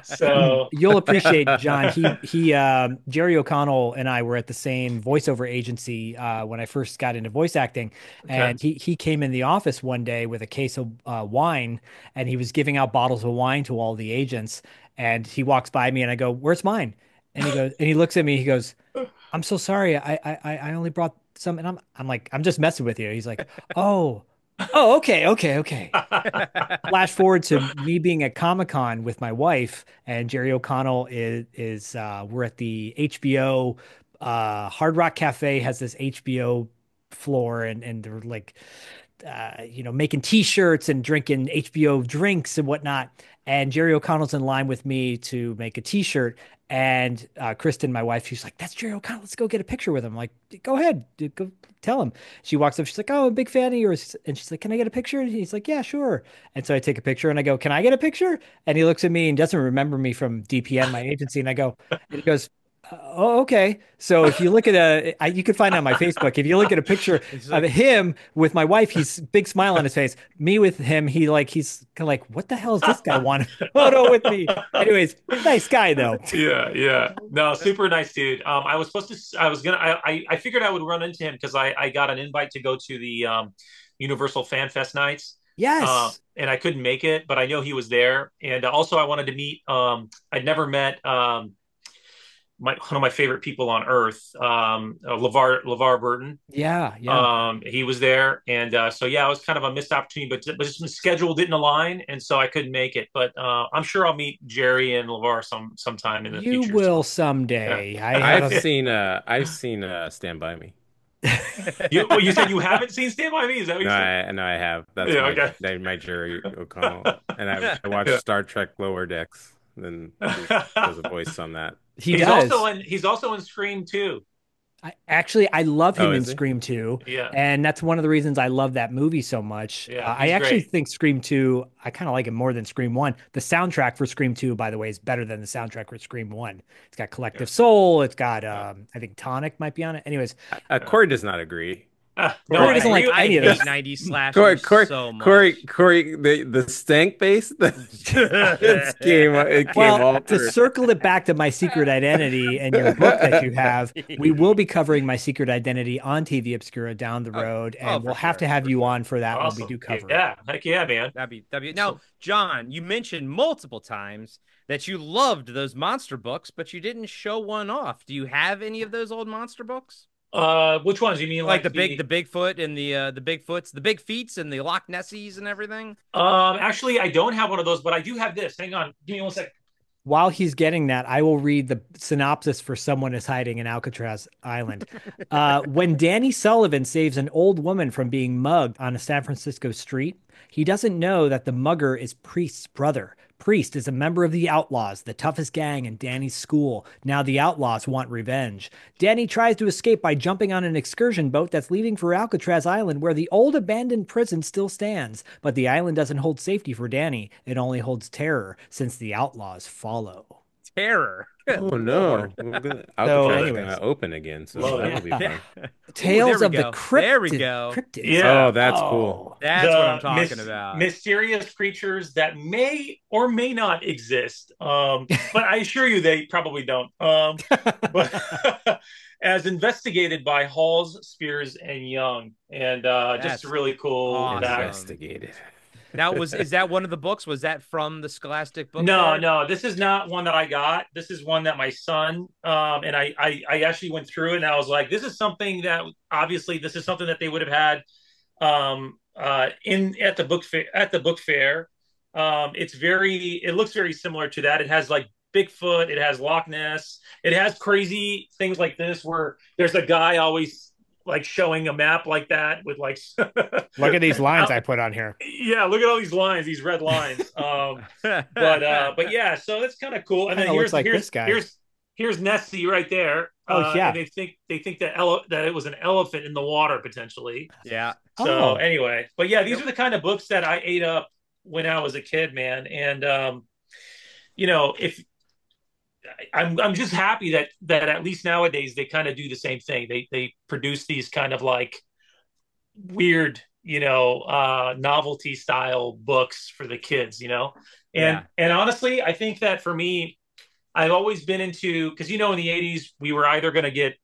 So You'll appreciate John. He he um, Jerry O'Connell and I were at the same voiceover agency uh, when I first got into voice acting, and he he came in the office one day with a case of uh, wine, and he was giving out bottles of wine to all the agents, and he walks by me, and I go, "Where's mine?" And he goes, and he looks at me, he goes, "I'm so sorry, I I I only brought some," and I'm I'm like, "I'm just messing with you." He's like, "Oh." Oh, okay, okay, okay. Flash forward to me being at Comic Con with my wife, and Jerry O'Connell is is uh, we're at the H B O uh, Hard Rock Cafe has this H B O floor, and and they're like uh, you know, making t-shirts and drinking H B O drinks and whatnot. And Jerry O'Connell's in line with me to make a t-shirt. And uh, Kristen, my wife, she's like, "That's Jerry O'Connell. Let's go get a picture with him." I'm like, "Go ahead, dude, go tell him." She walks up. She's like, "Oh, I'm a big fan of yours." And she's like, "Can I get a picture?" And he's like, "Yeah, sure." And so I take a picture and I go, "Can I get a picture?" And he looks at me and doesn't remember me from D P N, my agency. And I go, and he goes, "Oh, okay." So if you look at a, I, you can find it on my Facebook. If you look at a picture like, of him with my wife, he's big smile on his face. Me with him, he like he's kind of like, "What the hell is this guy want a photo with me?" Anyways, nice guy though. Yeah, yeah. No, super nice dude. Um, I was supposed to, I was gonna, I, I, I figured I would run into him because I, I got an invite to go to the um, Universal Fan Fest nights. Uh, Yes. and I couldn't make it, but I know he was there. And also, I wanted to meet. Um, I'd never met um, my one of my favorite people on earth, um, uh, LeVar LeVar Burton. Yeah, yeah. Um, he was there, and uh, so yeah, it was kind of a missed opportunity, but but just the schedule didn't align, and so I couldn't make it. But uh, I'm sure I'll meet Jerry and LeVar some sometime in the You future. will So someday. I yeah. have I've a seen uh I've seen uh Stand By Me. You, well, you said you haven't seen Stand By Me? Is that what No, you said? I no, I have. That's Yeah, my okay. that- my Jerry O'Connell, and I, I watched Yeah. Star Trek Lower Decks. Then he does a voice on that. he He's does. also in he's also in Scream too. I, actually, I love him Oh, in is he? Scream two, Yeah, and that's one of the reasons I love that movie so much. yeah, Uh, I he's actually great. think Scream two, I kind of like it more than Scream one. The soundtrack for Scream two, by the way, is better than the soundtrack for Scream one. It's got Yeah. Collective Soul, it's got Yeah. um, I think Tonic might be on it. Anyways, Uh, Corey does not agree. Uh, no, Corey I doesn't like agree. I any of hate those. nineties Corey, slashers Corey, so much. Corey, Corey, the the stank bass. It came, it came Well, all to through. circle it back to My Secret Identity and your book that you have, we will be covering My Secret Identity on T V Obscura down the Oh, road, oh, and for we'll have sure, to have for you sure. on for that when we Awesome. do cover it. Yeah, heck yeah, man. That'd be that'd be now, John, you mentioned multiple times that you loved those monster books, but you didn't show one off. Do you have any of those old monster books? Uh, which ones? You mean Like like the big the Bigfoot and the uh the Bigfoots, the Big Feets and the Loch Nessies and everything? Um, actually, I don't have one of those, but I do have this. Hang on, give me one second. While he's getting that, I will read the synopsis for Someone is Hiding in Alcatraz Island. Uh, when Danny Sullivan saves an old woman from being mugged on a San Francisco street, he doesn't know that the mugger is Priest's brother. Priest is a member of the Outlaws, the toughest gang in Danny's school. Now the Outlaws want revenge. Danny tries to escape by jumping on an excursion boat that's leaving for Alcatraz Island, where the old abandoned prison still stands. But the island doesn't hold safety for Danny. It only holds terror, since the Outlaws follow. Terror. Oh no! So, Alcatraz is anyways. gonna open again, so Love that'll it. be fun. Tales we of the go. cryptid. There we go. Cryptids. Yeah. Oh, that's Oh. cool. That's The what I'm talking mys- about. Mysterious creatures that may or may not exist. Um, but I assure you they probably don't. Um, but as investigated by Halls, Spears, and Young, and uh, just That's really cool. awesome. fact. Investigated. Now was is that one of the books? Was that from the Scholastic book? No, fair? no, this is not one that I got. This is one that my son, um, and I, I, I actually went through it, and I was like, this is something that obviously this is something that they would have had, um, uh, in at the book fair. At the book fair, um, it's very, it looks very similar to that. It has like Bigfoot, it has Loch Ness, it has crazy things like this where there's a guy always like showing a map like that with like Look at these lines I put on here. yeah, look at all these lines, these red lines. Um, but uh, but yeah, so that's kind of cool. And then Kinda here's looks like here's this guy. here's here's Nessie right there. Oh, Uh, yeah. and they think they think that ele- that it was an elephant in the water potentially. yeah. So Oh. anyway, but yeah, these are the kind of books that I ate up when I was a kid, man. And um, you know, if I'm I'm just happy that that at least nowadays they kind of do the same thing. They they produce these kind of like weird, you know, uh, novelty style books for the kids, you know. And Yeah. and honestly, I think that for me, I've always been into because you know in the eighties we were either going to get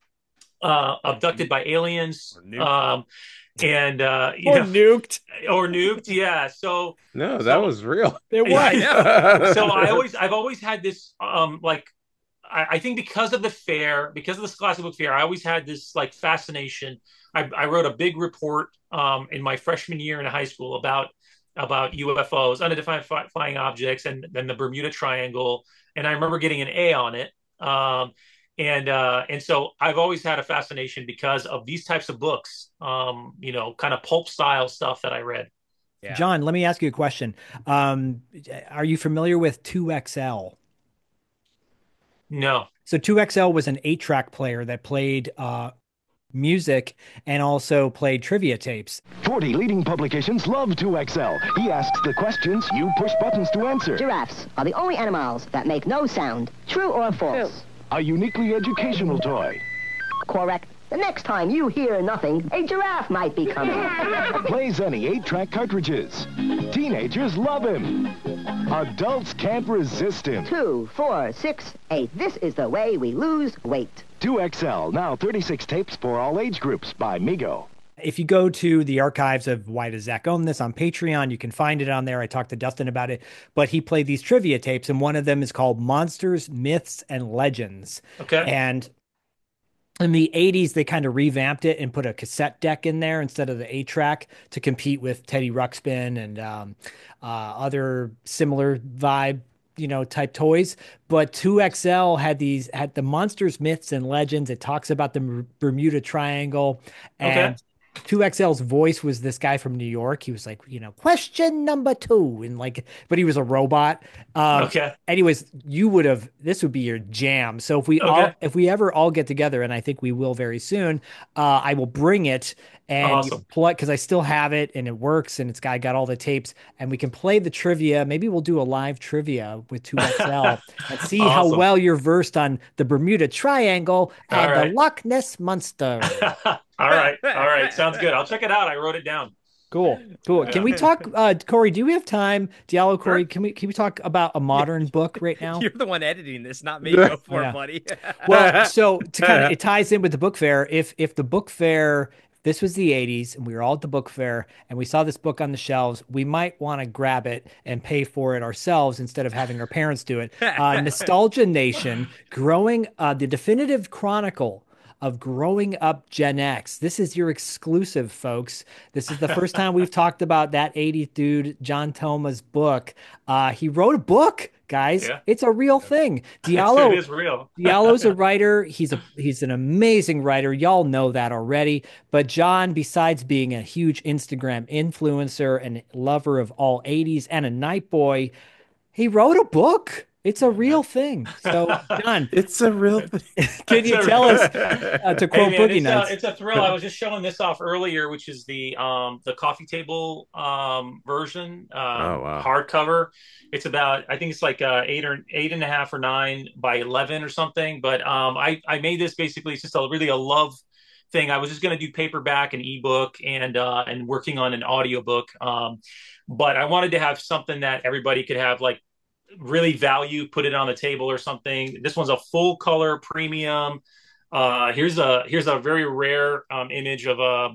uh, abducted by aliens, Or nuked. um, and uh, you Or know, nuked. or nuked. Yeah. So No, that So- was real. It was. Yeah, I know. so I always I've always had this um like I, I think because of the fair, because of the Scholastic Book Fair, I always had this like fascination. I, I wrote a big report um, in my freshman year in high school about about U F Os, unidentified flying objects, and then the Bermuda Triangle. And I remember getting an A on it. Um, and uh, and so I've always had a fascination because of these types of books, um, you know, kind of pulp style stuff that I read. Yeah. John, let me ask you a question. Um, are you familiar with two X L? No. So two X L was an eight track player that played uh, music and also played trivia tapes. forty leading publications love two X L. He asks the questions, you push buttons to answer. Giraffes are the only animals that make no sound. True or false? True. A uniquely educational toy. Correct. The next time you hear nothing, a giraffe might be coming. Plays any eight track cartridges. Teenagers love him. Adults can't resist him. Two, four, six, eight. This is the way we lose weight. two X L, now thirty-six tapes for all age groups by Mego. If you go to the archives of Why Does Zach Own This on Patreon, you can find it on there. I talked to Dustin about it, but he played these trivia tapes, and one of them is called Monsters, Myths, and Legends. Okay. And in the eighties, they kind of revamped it and put a cassette deck in there instead of the eight track to compete with Teddy Ruxpin and um, uh, other similar vibe, you know, type toys. But two X L had these, had the Monsters, Myths, and Legends. It talks about the Bermuda Triangle. And okay. two X L's voice was this guy from New York. He was like, you know, question number two. And like, but he was a robot. Um, okay. Anyways, you would have, this would be your jam. So if we okay. all, if we ever all get together, and I think we will very soon, uh, I will bring it and awesome. you play, because I still have it and it works and it's got, I got all the tapes and we can play the trivia. Maybe we'll do a live trivia with two X L and see awesome. how well you're versed on the Bermuda Triangle and right. the Loch Ness Monster. all right. All right. Sounds good. I'll check it out. I wrote it down. Cool. Cool. Can we talk, uh, Corey, do we have time? Diallo, Corey, Sure. can we, can we talk about a modern book right now? You're the one editing this, not me. Go for Yeah. it, buddy. Well, so to kind of, it ties in with the book fair. If, if the book fair, this was the eighties and we were all at the book fair and we saw this book on the shelves, we might want to grab it and pay for it ourselves instead of having our parents do it. Uh, Nostalgia Nation, growing, uh, the definitive chronicle of growing up Gen X. This is your exclusive, folks. This is the first time we've talked about that eighties dude, John Toma's book. Uh, he wrote a book, guys. Yeah. It's a real thing. Diallo, it is real. Diallo's a writer. He's a he's an amazing writer. Y'all know that already. But John, besides being a huge Instagram influencer and lover of all eighties and a night boy, he wrote a book. It's a real thing. So, John, it's a real thing. Can you tell us, uh, to quote hey man, Boogie it's, Nights? a, it's a thrill. I was just showing this off earlier, which is the um the coffee table um version, um, oh, wow. hardcover. It's about, I think it's like uh, eight or eight and a half or nine by eleven or something. But um, I I made this basically. It's just a really a love thing. I was just going to do paperback and ebook and uh, and working on an audiobook. Um, but I wanted to have something that everybody could have like really value, put it on the table or something. This one's a full color premium. Uh, here's a here's a very rare um, image of a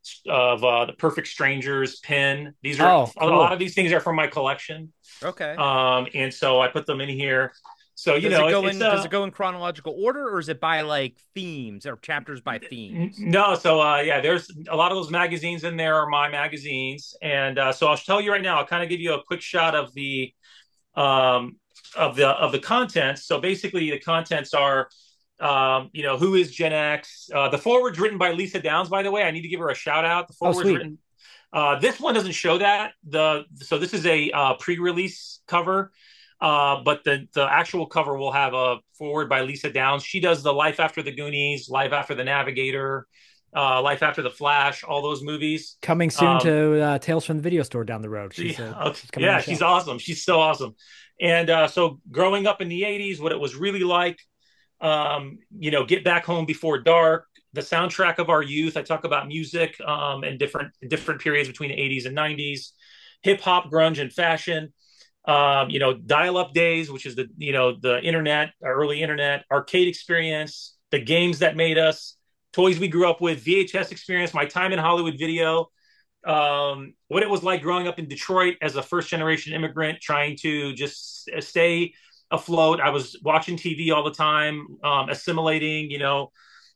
of uh, the Perfect Strangers pin. These are Oh, a cool. lot of these things are from my collection. Okay. Um, and so I put them in here. So you does know, it go it's, in? uh, Does it go in chronological order, or is it by like themes or chapters by themes? No, so uh, yeah, there's a lot of those magazines in there are my magazines, and uh, so I'll tell you right now. I'll kind of give you a quick shot of the um, of the of the contents. So basically, the contents are, um, you know, who is Gen X? Uh, the foreword's written by Lisa Downs, by the way. I need to give her a shout out. The foreword's sweet. written. Uh, this one doesn't show that. The so this is a uh, pre-release cover. Uh, but the, the actual cover will have a forward by Lisa Downs. She does the Life After the Goonies, Life After the Navigator, uh, Life After the Flash, all those movies. Coming soon Um, to uh, Tales from the Video Store down the road. She's, yeah, uh, okay. she's coming on yeah the show. she's awesome. She's so awesome. And uh, so growing up in the eighties, what it was really like, um, you know, Get Back Home Before Dark, the soundtrack of our youth. I talk about music um, and different different periods between the eighties and nineties, hip hop, grunge, and fashion. Um, you know, dial-up days, which is the, you know, the internet, our early internet, arcade experience, the games that made us, toys we grew up with, V H S experience, my time in Hollywood video, um, what it was like growing up in Detroit as a first generation immigrant, trying to just stay afloat. I was watching T V all the time, um, assimilating, you know,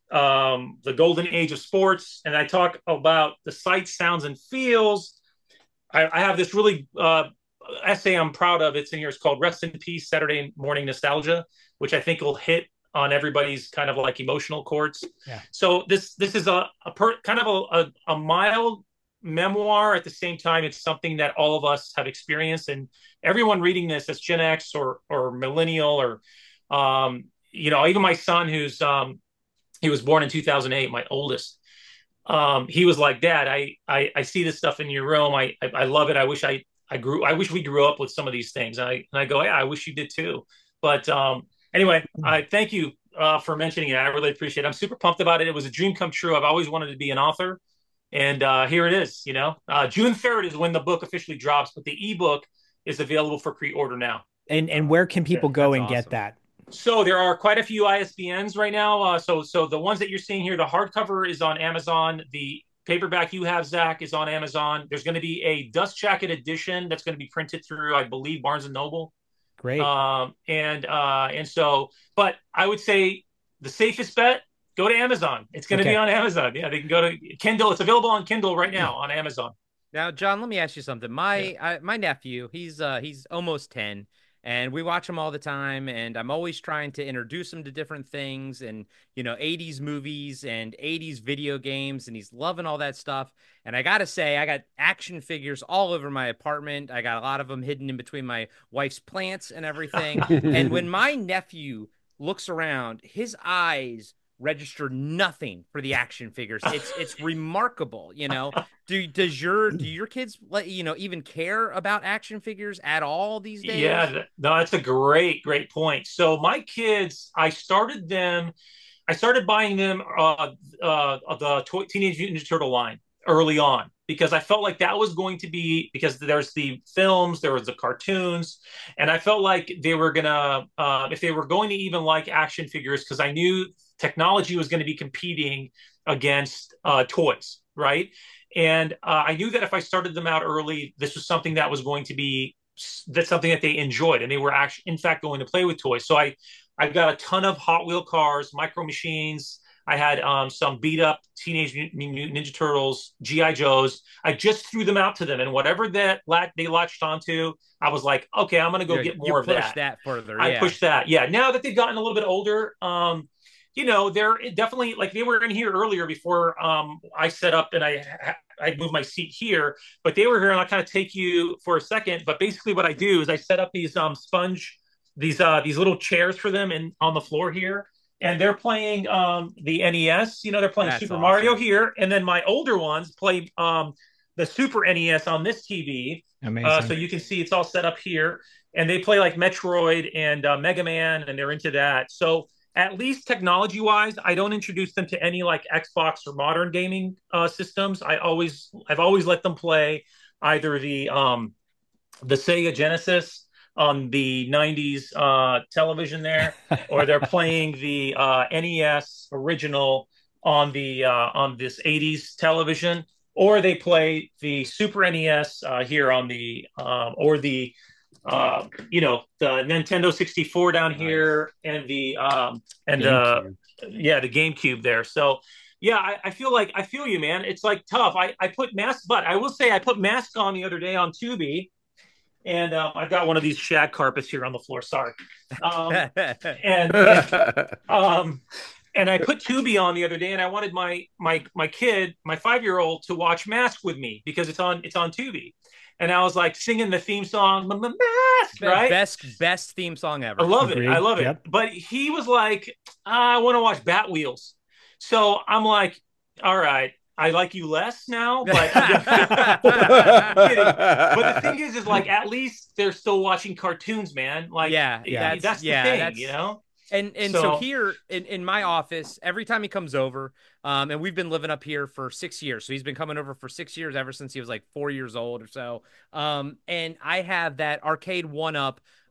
um, the golden age of sports. And I talk about the sights, sounds, and feels. I, I have this really uh, essay I'm proud of. It's in here. It's called Rest in Peace, Saturday Morning Nostalgia, which I think will hit on everybody's kind of like emotional chords. Yeah. So this this is a, a per, kind of a, a, a mild memoir. At the same time, it's something that all of us have experienced, and everyone reading this as Gen X or or millennial or um, you know, even my son, who's um, he was born in two thousand eight, my oldest. Um, he was like, Dad, I, I I see this stuff in your room. I I, I love it. I wish I I grew. I wish we grew up with some of these things. And I and I go, yeah, I wish you did too. But um, anyway, I thank you uh, for mentioning it. I really appreciate it. I'm super pumped about it. It was a dream come true. I've always wanted to be an author. And uh, here it is, you know. Uh, June third is when the book officially drops, but the ebook is available for pre-order now. And and where can people go That's and awesome. get that? So there are quite a few I S B Ns right now. Uh, so so the ones that you're seeing here, the hardcover is on Amazon. The paperback you have, Zach, is on Amazon. There's going to be a Dust Jacket edition that's going to be printed through, I believe, Barnes and Noble. Great. Um, and uh, and so, but I would say the safest bet, go to Amazon. It's going to Okay. be on Amazon. Yeah, they can go to Kindle. It's available on Kindle right now on Amazon. Now, John, let me ask you something. My I, my nephew, he's uh he's almost ten, and we watch him all the time, and I'm always trying to introduce him to different things and, you know, eighties movies and eighties video games, and he's loving all that stuff. And I got to say, I got action figures all over my apartment. I got a lot of them hidden in between my wife's plants and everything. And when my nephew looks around, his eyes register nothing for the action figures. It's it's remarkable, you know. Do does your do your kids let you know even care about action figures at all these days? Yeah, no, that's a great, great point. So my kids, I started them, I started buying them uh, uh, the toy, Teenage Mutant Ninja Turtle line early on because I felt like that was going to be, because there's the films, there was the cartoons, and I felt like they were gonna, uh, if they were going to even like action figures, because I knew technology was going to be competing against uh, toys, right? And uh, I knew that if I started them out early, this was something that was going to be, that's something that they enjoyed, and they were actually, in fact, going to play with toys. So I, I got a ton of Hot Wheel cars, Micro Machines. I had um, some beat up Teenage Mutant Ninja Turtles, G I Joes. I just threw them out to them, and whatever that lat- they latched onto, I was like, okay, I'm going to go Yeah, get you more of push that. that further. I yeah. pushed that. Yeah. Now that they've gotten a little bit older, um, you know, they're definitely, like, they were in here earlier before um, I set up and I I moved my seat here, but they were here, and I'll kind of take you for a second. But basically what I do is I set up these um, sponge, these uh, these little chairs for them in on the floor here, and they're playing um, the N E S. You know, they're playing That's Super awesome. Mario here, and then my older ones play um, the Super N E S on this T V. Amazing. Uh, so you can see it's all set up here, and they play like Metroid and uh, Mega Man, and they're into that. So at least technology wise, I don't introduce them to any like Xbox or modern gaming uh, systems. I always, I've always let them play either the um, the Sega Genesis on the nineties uh, television there, or they're playing the uh, N E S original on the uh, on this eighties television, or they play the Super N E S uh, here on the um, or the uh, you know, the Nintendo sixty-four down Nice. here, and the um, and uh, yeah, the GameCube there. So yeah, I, I feel like I feel you, man. It's like tough. I I put mask, but I will say I put mask on the other day on Tubi, and um, I've got one of these shag carpets here on the floor. Sorry, um, and, and um. And I put Tubi on the other day, and I wanted my my my kid, my five year old, to watch Mask with me because it's on it's on Tubi, and I was like singing the theme song, Mask, right? Best best theme song ever. I love Agreed. it, I love it. Yep. But he was like, ah, I want to watch Bat Wheels, so I'm like, all right, I like you less now, but I'm kidding. But the thing is, is like at least they're still watching cartoons, man. Like, Yeah, yeah, that's- that's, the yeah, thing, that's- you know. And and so, So- here in, in my office, every time he comes over, um, and we've been living up here for six years. So he's been coming over for six years, ever since he was like four years old or so. Um, and I have that arcade one up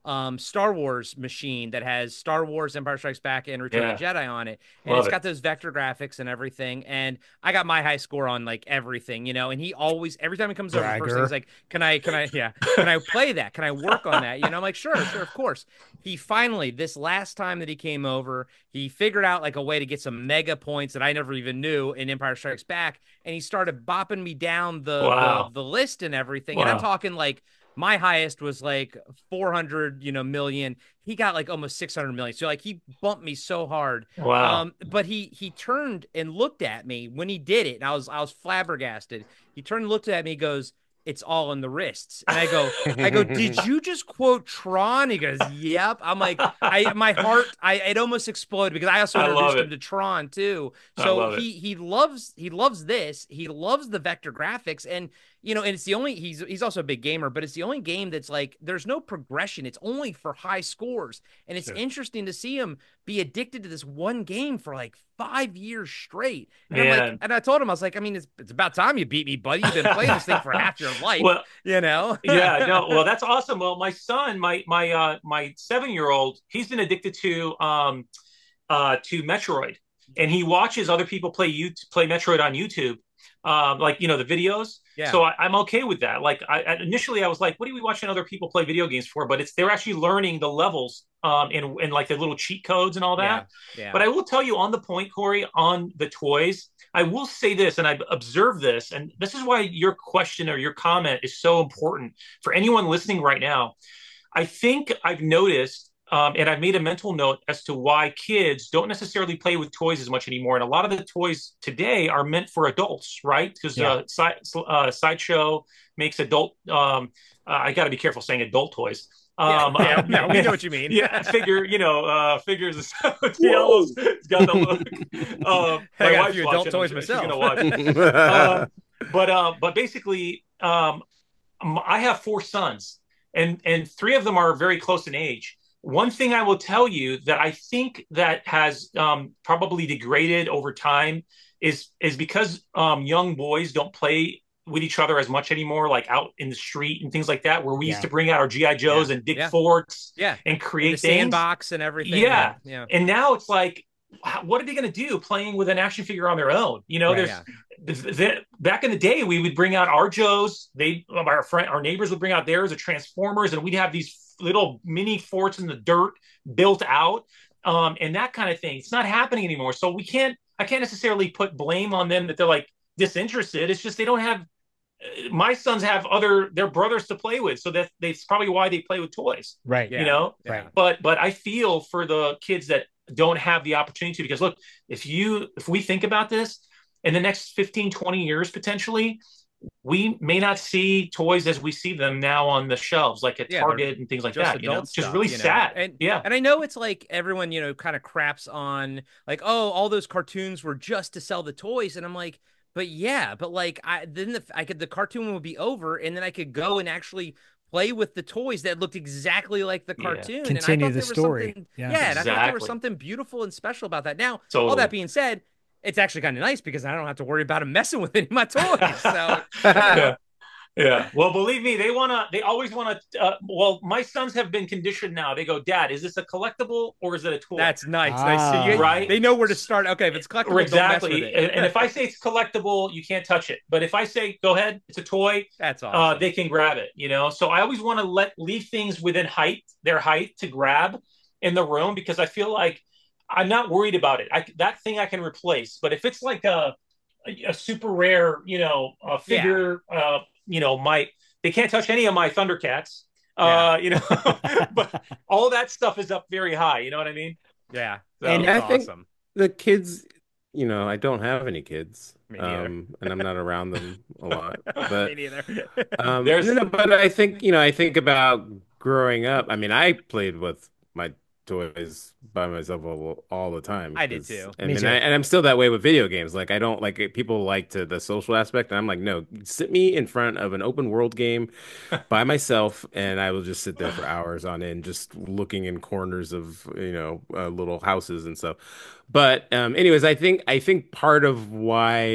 um Star Wars machine that has Star Wars, Empire Strikes Back, and Return of the Yeah. Jedi on it, and Love it's it. got those vector graphics and everything. And I got my high score on like everything, you know. And he always, every time he comes over, the first thing he's Bragger. like, "Can I, can I, yeah, can I play that? Can I work on that?" You know, I'm like, "Sure, sure, of course." He finally, this last time that he came over, he figured out like a way to get some mega points that I never even knew in Empire Strikes Back, and he started bopping me down the Wow. the, the list and everything. And I'm Wow. talking like my highest was like four hundred, you know, million. He got like almost six hundred million. So like he bumped me so hard. Wow. Um, but he he turned and looked at me when he did it, and I was I was flabbergasted. He turned and looked at me, goes, "It's all in the wrists." And I go, I go, "Did you just quote Tron?" He goes, "Yep." I'm like, I my heart, I it almost exploded because I also I love introduced him it. to Tron too. I So love it. he he loves he loves this. He loves the vector graphics, and you know, and it's the only he's he's also a big gamer, but it's the only game that's like there's no progression. It's only for high scores, and it's Sure. interesting to see him be addicted to this one game for like five years straight. And I'm like, Man. and I told him, I was like, I mean, it's it's about time you beat me, buddy. You've been playing this thing for half your life, Well, you know? yeah, no, well, that's awesome. Well, my son, my my uh my seven year old, he's been addicted to um uh to Metroid, and he watches other people play you play Metroid on YouTube, um, like you know the videos. Yeah. So I, I'm okay with that. Like I I- initially, I was like, "What are we watching other people play video games for?" But it's they're actually learning the levels, um, and and like the little cheat codes and all that. Yeah. Yeah. But I will tell you on the point, Corey, on the toys, I will say this, and I've observed this, and this is why your question or your comment is so important for anyone listening right now. I think I've noticed, um, and I've made a mental note as to why kids don't necessarily play with toys as much anymore. And a lot of the toys today are meant for adults, right? Because Yeah. uh, side, uh, Sideshow makes adult. Um, uh, I got to be careful saying adult toys. Um, yeah, uh, no, we know what you mean. yeah, figure, you know, uh, figures. Yellow's got the look. Uh, I my got a wife's few adult watching, toys she's myself. gonna watch. Uh, but uh, but basically, um, um, I have four sons, and and three of them are very close in age. One thing I will tell you that I think that has um, probably degraded over time is is because um, young boys don't play with each other as much anymore, like out in the street and things like that, where we Yeah. used to bring out our G I Joes Yeah. and dig Yeah. forts Yeah. and In create the things. sandbox and everything. Yeah. Yeah. And now it's like, h- what are they going to do playing with an action figure on their own? You know, Right. there's th- th- back in the day, we would bring out our Joes. They, our friend, our neighbors would bring out theirs, the Transformers, and we'd have these little mini forts in the dirt built out, um, and that kind of thing. It's not happening anymore. So we can't. I can't necessarily put blame on them that they're like disinterested. It's just they don't have. uh, My sons have other their brothers to play with, so that that's probably why they play with toys. Right. Yeah. You know, Yeah. Right. but but I feel for the kids that don't have the opportunity to, because look, if you if we think about this in the next fifteen, twenty years potentially, we may not see toys as we see them now on the shelves, like at Yeah, Target and things like just that, you know, adult which is stuff, really you know? sad. And yeah. and I know it's like everyone, you know, kind of craps on like, oh, all those cartoons were just to sell the toys, and I'm like, but yeah, but like I then the I could the cartoon would be over, and then I could go and actually play with the toys that looked exactly like the Yeah. cartoon. Continue and I the thought there was story. something- Yeah. Yeah, and I thought there was Exactly. something beautiful and special about that. Now, all Totally. that being said, it's actually kind of nice because I don't have to worry about them messing with any of my toys. So yeah. Yeah. Well, believe me, they want to, they always want to, uh, well, my sons have been conditioned now. They go, Dad, is this a collectible or is it a toy? that's nice. Nice. So you, Right. They know where to start. Okay, if it's collectible, don't mess exactly. with it. And, and if I say it's collectible, you can't touch it. But if I say, go ahead, it's a toy, That's uh, awesome. they can grab it, you know? So I always want to let, leave things within height, their height to grab in the room, because I feel like I'm not worried about it. I, that thing I can replace. But if it's like a, a, a super rare, you know, a figure, uh, you know, my, they can't touch any of my Thundercats, uh, you know, but all that stuff is up very high. You know what I mean? Yeah. So, And That's I think- awesome. The kids, you know, I don't have any kids, Me neither. um, and I'm not around them a lot. Me But neither. um, There's- no, no, but I think you know, I think about growing up. I mean, I played with my toys by myself all, all the time. I did 'cause- too. I Me mean, too. I, and I'm still that way with video games. Like, I don't like it. People like to the social aspect, and I'm like, no, sit me in front of an open world game by myself, and I will just sit there for hours on end, just looking in corners of you know uh, little houses and stuff. But um, anyways, I think I think part of why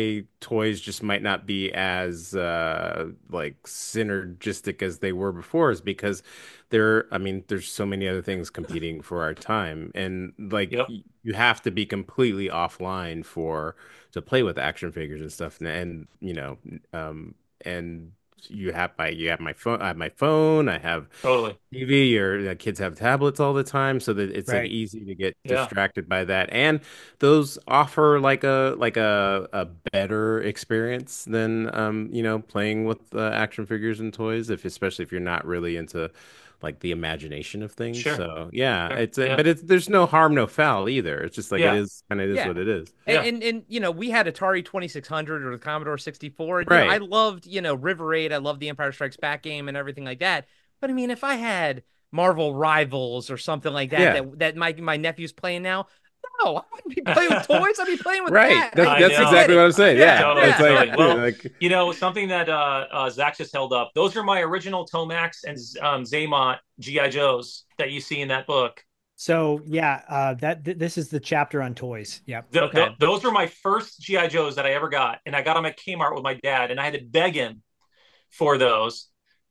toys just might not be as uh like synergistic as they were before is because there I mean there's so many other things competing for our time, and like Yep. y- you have to be completely offline for to play with action figures and stuff, and, and you know um and you have my you have my phone I have my phone I have Totally. T V, or uh, kids have tablets all the time, so that it's like Right. easy to get Yeah. distracted by that. And those offer like a like a a better experience than um you know playing with uh, action figures and toys, if especially if you're not really into like the imagination of things. Sure. So yeah, Sure. it's a, Yeah. but it's there's no harm, no foul either. It's just like it Yeah. is kind of is Yeah. what it is. And, Yeah. and and you know, we had Atari twenty-six hundred or the Commodore sixty-four. And, you know, Right. I loved, you know, River Raid. I loved the Empire Strikes Back game and everything like that. But I mean, if I had Marvel Rivals or something like that Yeah. that that my my nephew's playing now, no, I wouldn't be playing with toys. I'd be playing with Right. that. That's, I that's know. exactly what I'm saying. Yeah, Yeah. Totally, It's like, totally. Well, like You know, something that uh, uh, Zach just held up. Those are my original Tomax and um, Zaymont G I. Joes that you see in that book. So yeah, uh, that th- this is the chapter on toys. Yep. Th- Okay. th- those were my first G I. Joes that I ever got, and I got them at Kmart with my dad, and I had to beg him for those.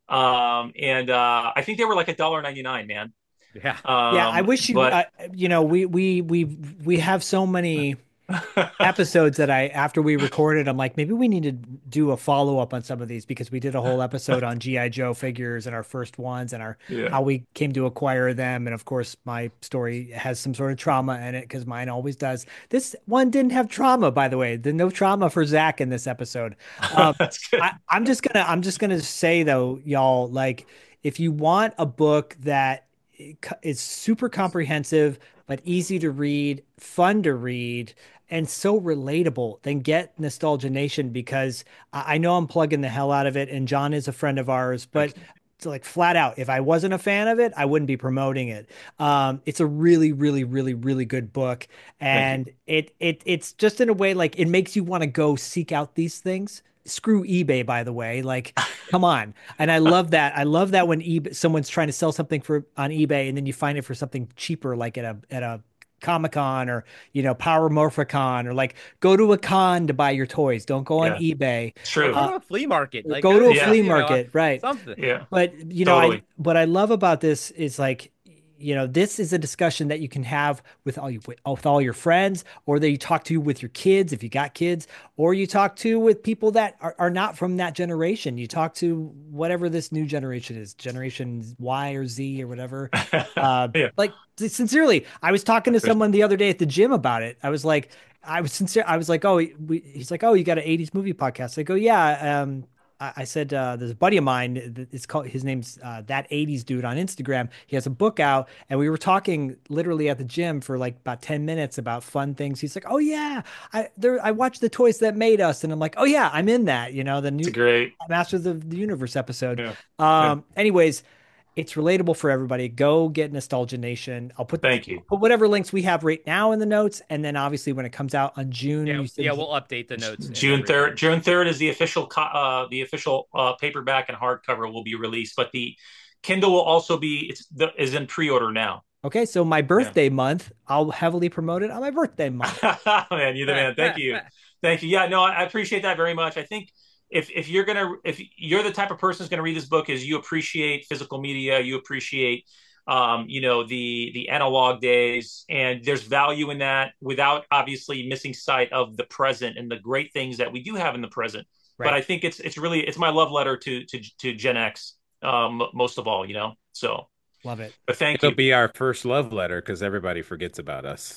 Um, and uh, I think they were like a dollar ninety nine, man. Yeah. Um, Yeah, I wish you. But Uh, you know, we we we we have so many episodes that I after we recorded, I'm like, maybe we need to do a follow up on some of these, because we did a whole episode on G I. Joe figures and our first ones and our Yeah. how we came to acquire them. And of course, my story has some sort of trauma in it, because mine always does. This one didn't have trauma, by the way. The no trauma for Zach in this episode. Um, That's good. I, I'm just gonna I'm just gonna say though, y'all, like, if you want a book that is super comprehensive but easy to read, fun to read, and so relatable, then get Nostalgia Nation, because I I know I'm plugging the hell out of it, and John is a friend of ours, but it's like flat out, if I wasn't a fan of it, I wouldn't be promoting it. Um, it's a really, really, really, really good book, and it it it's just in a way like it makes you want to go seek out these things. Screw eBay, by the way. Like, come on. And I love that. I love that when eBay, someone's trying to sell something for on eBay, and then you find it for something cheaper, like at a at a Comic-Con, or you know, Power Morphicon, or like go to a con to buy your toys. Don't go on eBay. It's true. Go to a flea market. Like, Go to a Yeah. flea you know, market, right? Something. Yeah. But you know, I Totally. what I love about this is like, you know, this is a discussion that you can have with all you with, with all your friends, or that you talk to with your kids if you got kids, or you talk to with people that are, are not from that generation. You talk to whatever this new generation is, generation Y or Z or whatever. Uh, Yeah. Like, sincerely, I was talking to someone the other day at the gym about it. I was like, I was sincere. I was like, oh, we, he's like, oh, you got an eighties movie podcast. I go, yeah. Um, I, I said, uh, there's a buddy of mine. It's called, his name's uh, That eighties Dude on Instagram. He has a book out, and we were talking literally at the gym for like about ten minutes about fun things. He's like, oh yeah, I there, I watched The Toys That Made Us, and I'm like, oh yeah, I'm in that. You know, the new It's great. Masters of the Universe episode. Yeah. Um, anyways, it's relatable for everybody. Go get Nostalgia Nation. I'll put Thank you. put whatever links we have right now in the notes, and then obviously when it comes out on June, Yeah, you said- yeah, we'll update the notes. and June everything. third. June third is the official co- uh, the official uh, paperback and hardcover will be released, but the Kindle will also be it's the, is in pre-order now. Okay, so my birthday month, I'll heavily promote it on my birthday month. Man, you're the man. Thank you. Thank you. Yeah, no, I I appreciate that very much. I think if if you're gonna if you're the type of person who's gonna read this book, is you appreciate physical media, you appreciate um, you know, the the analog days, and there's value in that without obviously missing sight of the present and the great things that we do have in the present. Right. But I think it's it's really it's my love letter to to to Gen X, um, most of all, you know. So, Love it. but thank it'll you. be our first love letter because everybody forgets about us.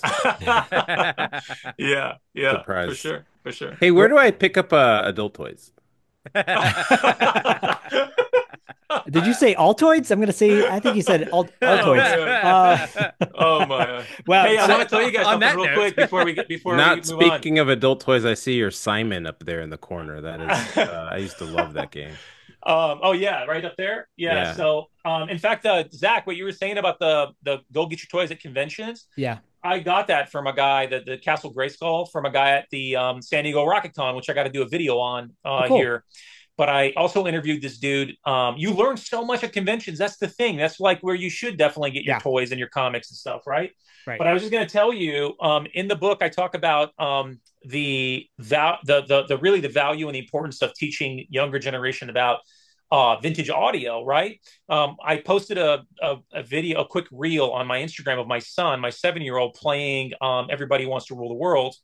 yeah, yeah, Surprise. for sure, for sure. Hey, where do I pick up uh, adult toys? Did you say Altoids? I'm gonna say. I think you said Alt- Altoids. Uh, Oh my! Well, Hey, I so- want to tell you guys on something that real note- quick before we get before Not we move speaking of adult toys, I see your Simon up there in the corner. That is, uh, I used to love that game. on. Um, oh yeah, right up there. Yeah. Yeah. So, um, in fact, uh, Zach, what you were saying about the the go get your toys at conventions, yeah. I got that from a guy, the the Castle Grayskull, from a guy at the um, San Diego Rocket Con, which I got to do a video on uh, Oh, cool. here. but I also interviewed this dude. Um, you learn so much at conventions. That's the thing. That's like where you should definitely get your Yeah. toys and your comics and stuff, right? Right. But I was just going to tell you, um, in the book, I talk about um, the, val- the the the really the value and the importance of teaching younger generation about uh, vintage audio, right? Um, I posted a, a a video, a quick reel on my Instagram of my son, my seven year old, playing um, "Everybody Wants to Rule the World"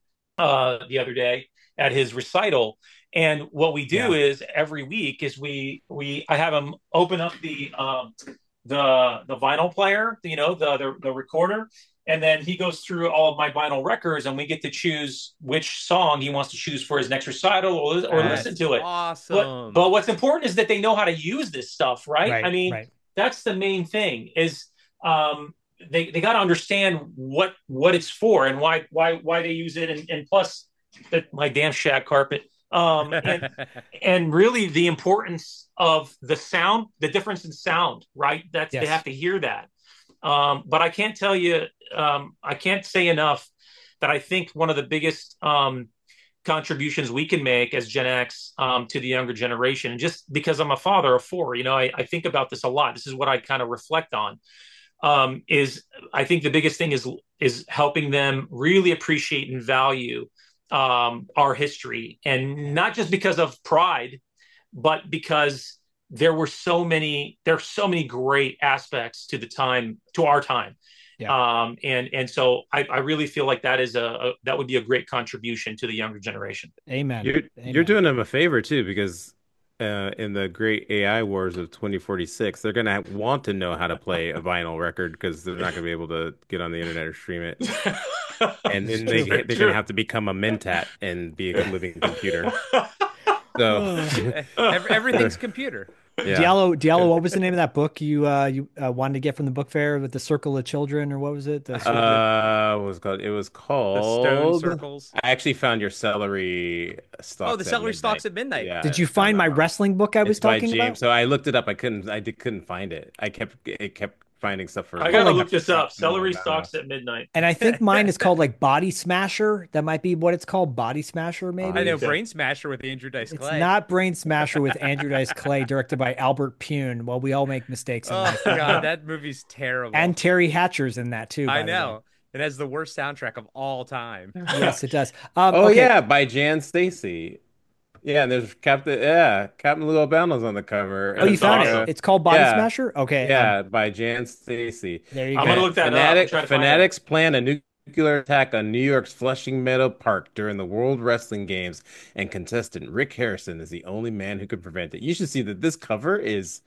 uh, the other day at his recital. And what we do Yeah. is every week is we we I have him open up the um, the the vinyl player, you know, the, the the recorder, and then he goes through all of my vinyl records, and we get to choose which song he wants to choose for his next recital, or, or That's listen to it. awesome. But but what's important is that they know how to use this stuff, right? Right, I mean, right. that's the main thing. Is um, they they got to understand what what it's for and why why why they use it, and, and plus that my damn shag carpet. Um, and, and really the importance of the sound, the difference in sound, right? That's Yes. they have to hear that. Um, but I can't tell you, um, I can't say enough that I think one of the biggest um, contributions we can make as Gen X um, to the younger generation, and just because I'm a father of four, you know, I, I think about this a lot. This is what I kind of reflect on. Um, is I think the biggest thing is is helping them really appreciate and value um, our history, and not just because of pride, but because there were so many, there are so many great aspects to the time, to our time. Yeah. Um, and, and so I, I really feel like that is a, a, that would be a great contribution to the younger generation. Amen. You're Amen. you're doing them a favor too, because uh, in the great A I wars of twenty forty-six, they're gonna want to know how to play a vinyl record because they're not gonna be able to get on the internet or stream it, and then they they're gonna have to become a Mentat and be a living computer. So Every- Everything's computer. yeah. Diallo, Diallo, what was the name of that book you uh, you uh, wanted to get from the book fair with the Circle of Children, or what was it? The Circle of- Uh, what was it called? It was The called. stone circles. I actually found your celery stalks. Oh, the at celery midnight. stalks at midnight. Yeah, Did you I found find that my one. wrestling book I was It's by talking James. about? So I looked it up. I couldn't. I did, couldn't find it. I kept. It kept finding stuff for. I gotta like look this up. No, Celery no, no. stalks at midnight. And I think mine is called like Body Smasher. That might be what it's called, Body Smasher, maybe. I know Okay. Brain Smasher with Andrew Dice It's Clay. not Brain Smasher with Andrew Dice Clay, directed by Albert Pune. Well, we all make mistakes in Oh life. god, that movie's terrible. And Terry Hatcher's in that too. by I the way. know. It has the worst soundtrack of all time. Yes, it does. Um, Oh okay. yeah, by Jan Stacy. Yeah, and there's Captain. Yeah, Captain Lou Albano's on the cover. Oh, you That's found awesome. it. It's called Body Yeah. Smasher. Okay. um, Yeah, by Jan Stacy. there you I'm go. gonna look that up. Fanatic, Try to find fanatics plan a nuclear attack on New York's Flushing Meadow Park during the World Wrestling Games, and contestant Rick Harrison is the only man who could prevent it. You should see that this cover is,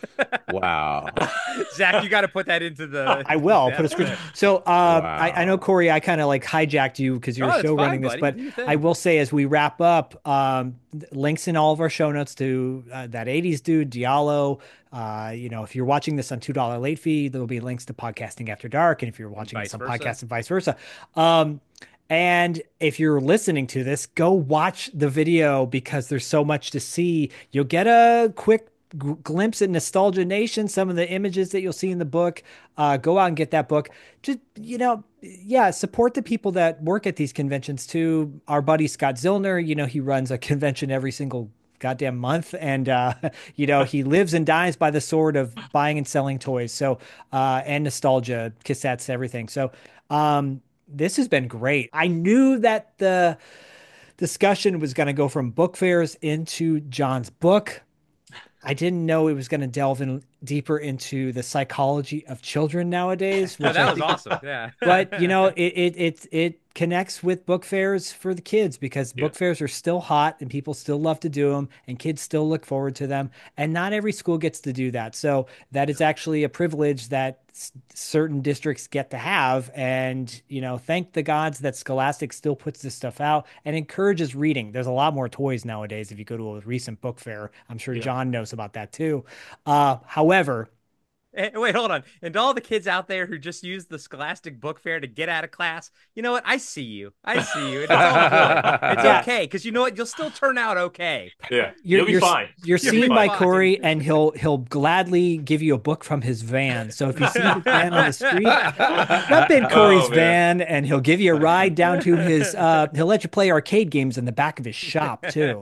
wow. Zach, you got to put that into the. I will. I'll put a script. So, uh, I, I know Wow. Corey. I kind of like hijacked you because you're Oh, it's show running fine, this, buddy. but Do your thing. I will say as we wrap up, um, th- links in all of our show notes to uh, that eighties dude Diallo. Uh, you know, if you're watching this on two dollar late fee, there will be links to Podcasting After Dark, and if you're watching Vice this on versa. podcast and vice versa. Um, and if you're listening to this, go watch the video because there's so much to see. You'll get a quick g- glimpse at Nostalgia Nation, some of the images that you'll see in the book. Uh, go out and get that book. Just, you know, yeah, support the people that work at these conventions too. Our buddy Scott Zillner, you know, he runs a convention every single goddamn month, and uh you know, he lives and dies by the sword of buying and selling toys, so uh and nostalgia cassettes, everything. So um this has been great. I knew that the discussion was going to go from book fairs into John's book. I didn't know it was going to delve in deeper into the psychology of children nowadays, No, which I that was think- awesome. Yeah. but you know, it it it it connects with book fairs for the kids because Yeah. book fairs are still hot and people still love to do them and kids still look forward to them, and not every school gets to do that. So that is actually a privilege that s- certain districts get to have, and you know, thank the gods that Scholastic still puts this stuff out and encourages reading. There's a lot more toys nowadays if you go to a recent book fair. I'm sure Yeah. John knows about that too. Uh, however, Hey, wait, hold on. And to all the kids out there who just use the Scholastic Book Fair to get out of class, you know what? I see you. I see you. It's all good. It's Yeah. okay, because you know what? You'll still turn out okay. Yeah, You're, you'll be you're, fine. You're You'll be seen by fine. Corey, and he'll he'll gladly give you a book from his van. So if you see his van on the street, jump in Corey's Oh, van, and he'll give you a ride down to his. Uh, he'll let you play arcade games in the back of his shop too.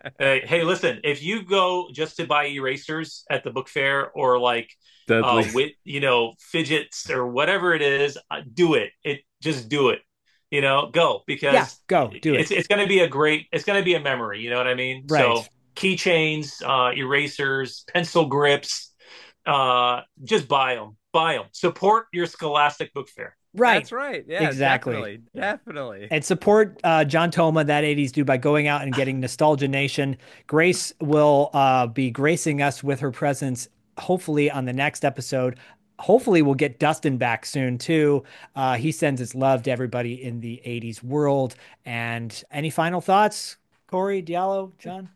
hey, hey, listen, if you go just to buy erasers at the book fair or like uh, with, you know, fidgets or whatever it is, uh, do it. It just do it. You know, go because yeah, go do it. It's it's going to be a great. It's going to be a memory. You know what I mean? Right. So keychains, uh, erasers, pencil grips, uh, just buy them. Buy them. Support your Scholastic Book Fair. Right. That's right. Yeah, exactly. Definitely. Definitely. And support uh, John Toma, That eighties Dude, by going out and getting Nostalgia Nation. Grace will uh, be gracing us with her presence, hopefully on the next episode. Hopefully we'll get Dustin back soon too. Uh, he sends his love to everybody in the eighties world. And any final thoughts, Corey, Diallo, John?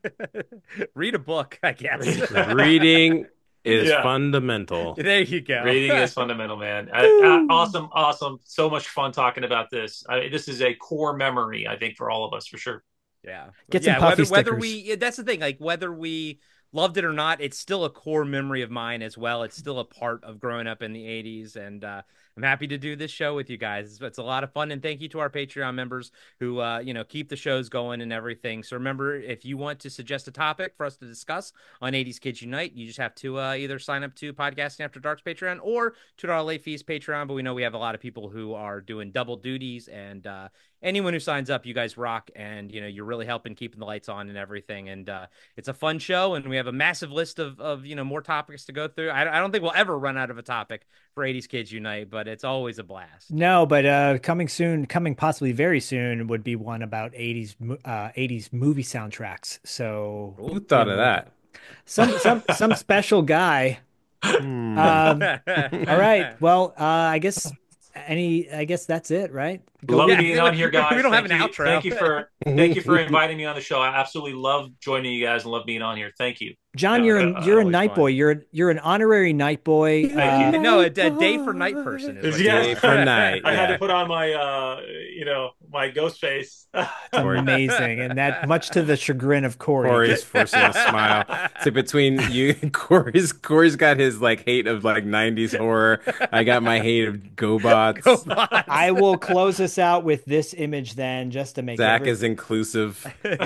Read a book, I guess. Reading is Yeah. fundamental. There you go. Reading is fundamental, man. I, I, awesome, awesome. So much fun talking about this. I, this is a core memory, I think, for all of us, for sure. Yeah. Get some yeah, puffy whether, whether stickers. we, yeah, that's the thing, like whether we loved it or not, it's still a core memory of mine as well. It's still a part of growing up in the eighties. And uh, I'm happy to do this show with you guys. It's, it's a lot of fun. And thank you to our Patreon members who, uh, you know, keep the shows going and everything. So remember, if you want to suggest a topic for us to discuss on eighties Kids Unite, you just have to uh, either sign up to Podcasting After Dark's Patreon or to our Late Fees Patreon. But we know we have a lot of people who are doing double duties, and uh, anyone who signs up, you guys rock, and you know you're really helping keeping the lights on and everything. And uh, it's a fun show, and we have a massive list of of you know more topics to go through. I, I don't think we'll ever run out of a topic for eighties Kids Unite, but it's always a blast. No, but uh, coming soon, coming possibly very soon, would be one about eighties uh, eighties movie soundtracks. So Who thought of that? Some some some special guy. Hmm. Um, all right. Well, uh, I guess any. I guess that's it, right? Go Love Yeah, being we- on here, guys. we don't have Thank an you- outro. Thank you for thank you for inviting me on the show. I absolutely love joining you guys and love being on here. Thank you. John, Yeah, you're uh, a, you're a always night fun. boy. You're you're an honorary night boy. Thank Uh, you. No, a, a day for night person. Is what Yeah. it Day is. for night. I had yeah. to put on my uh you know my ghost face. amazing, and that much to the chagrin of Corey. Corey's forcing a smile. So between you, Corey's Corey's got his like hate of like nineties horror. I got my hate of GoBots. GoBots. I will close us out with this image then, just to make Zach every- is inclusive.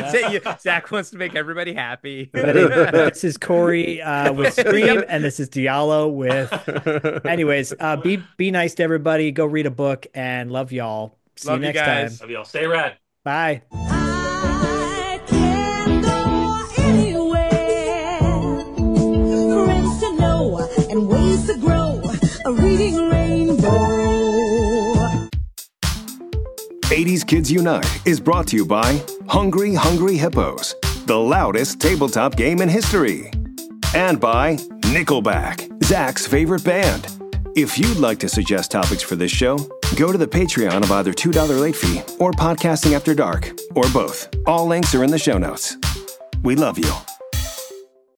Zach wants to make everybody happy. This is Corey uh, with Scream, and this is Diallo with. Anyways, uh, be be nice to everybody. Go read a book, and love y'all. See Love you you next guys. time. Love y'all. Stay rad. Bye. I can go anywhere. Friends to know and ways to grow. A reading rainbow. eighties Kids Unite is brought to you by Hungry Hungry Hippos, the loudest tabletop game in history. And by Nickelback, Zach's favorite band. If you'd like to suggest topics for this show, go to the Patreon of either two dollar Late Fee or Podcasting After Dark, or both. All links are in the show notes. We love you.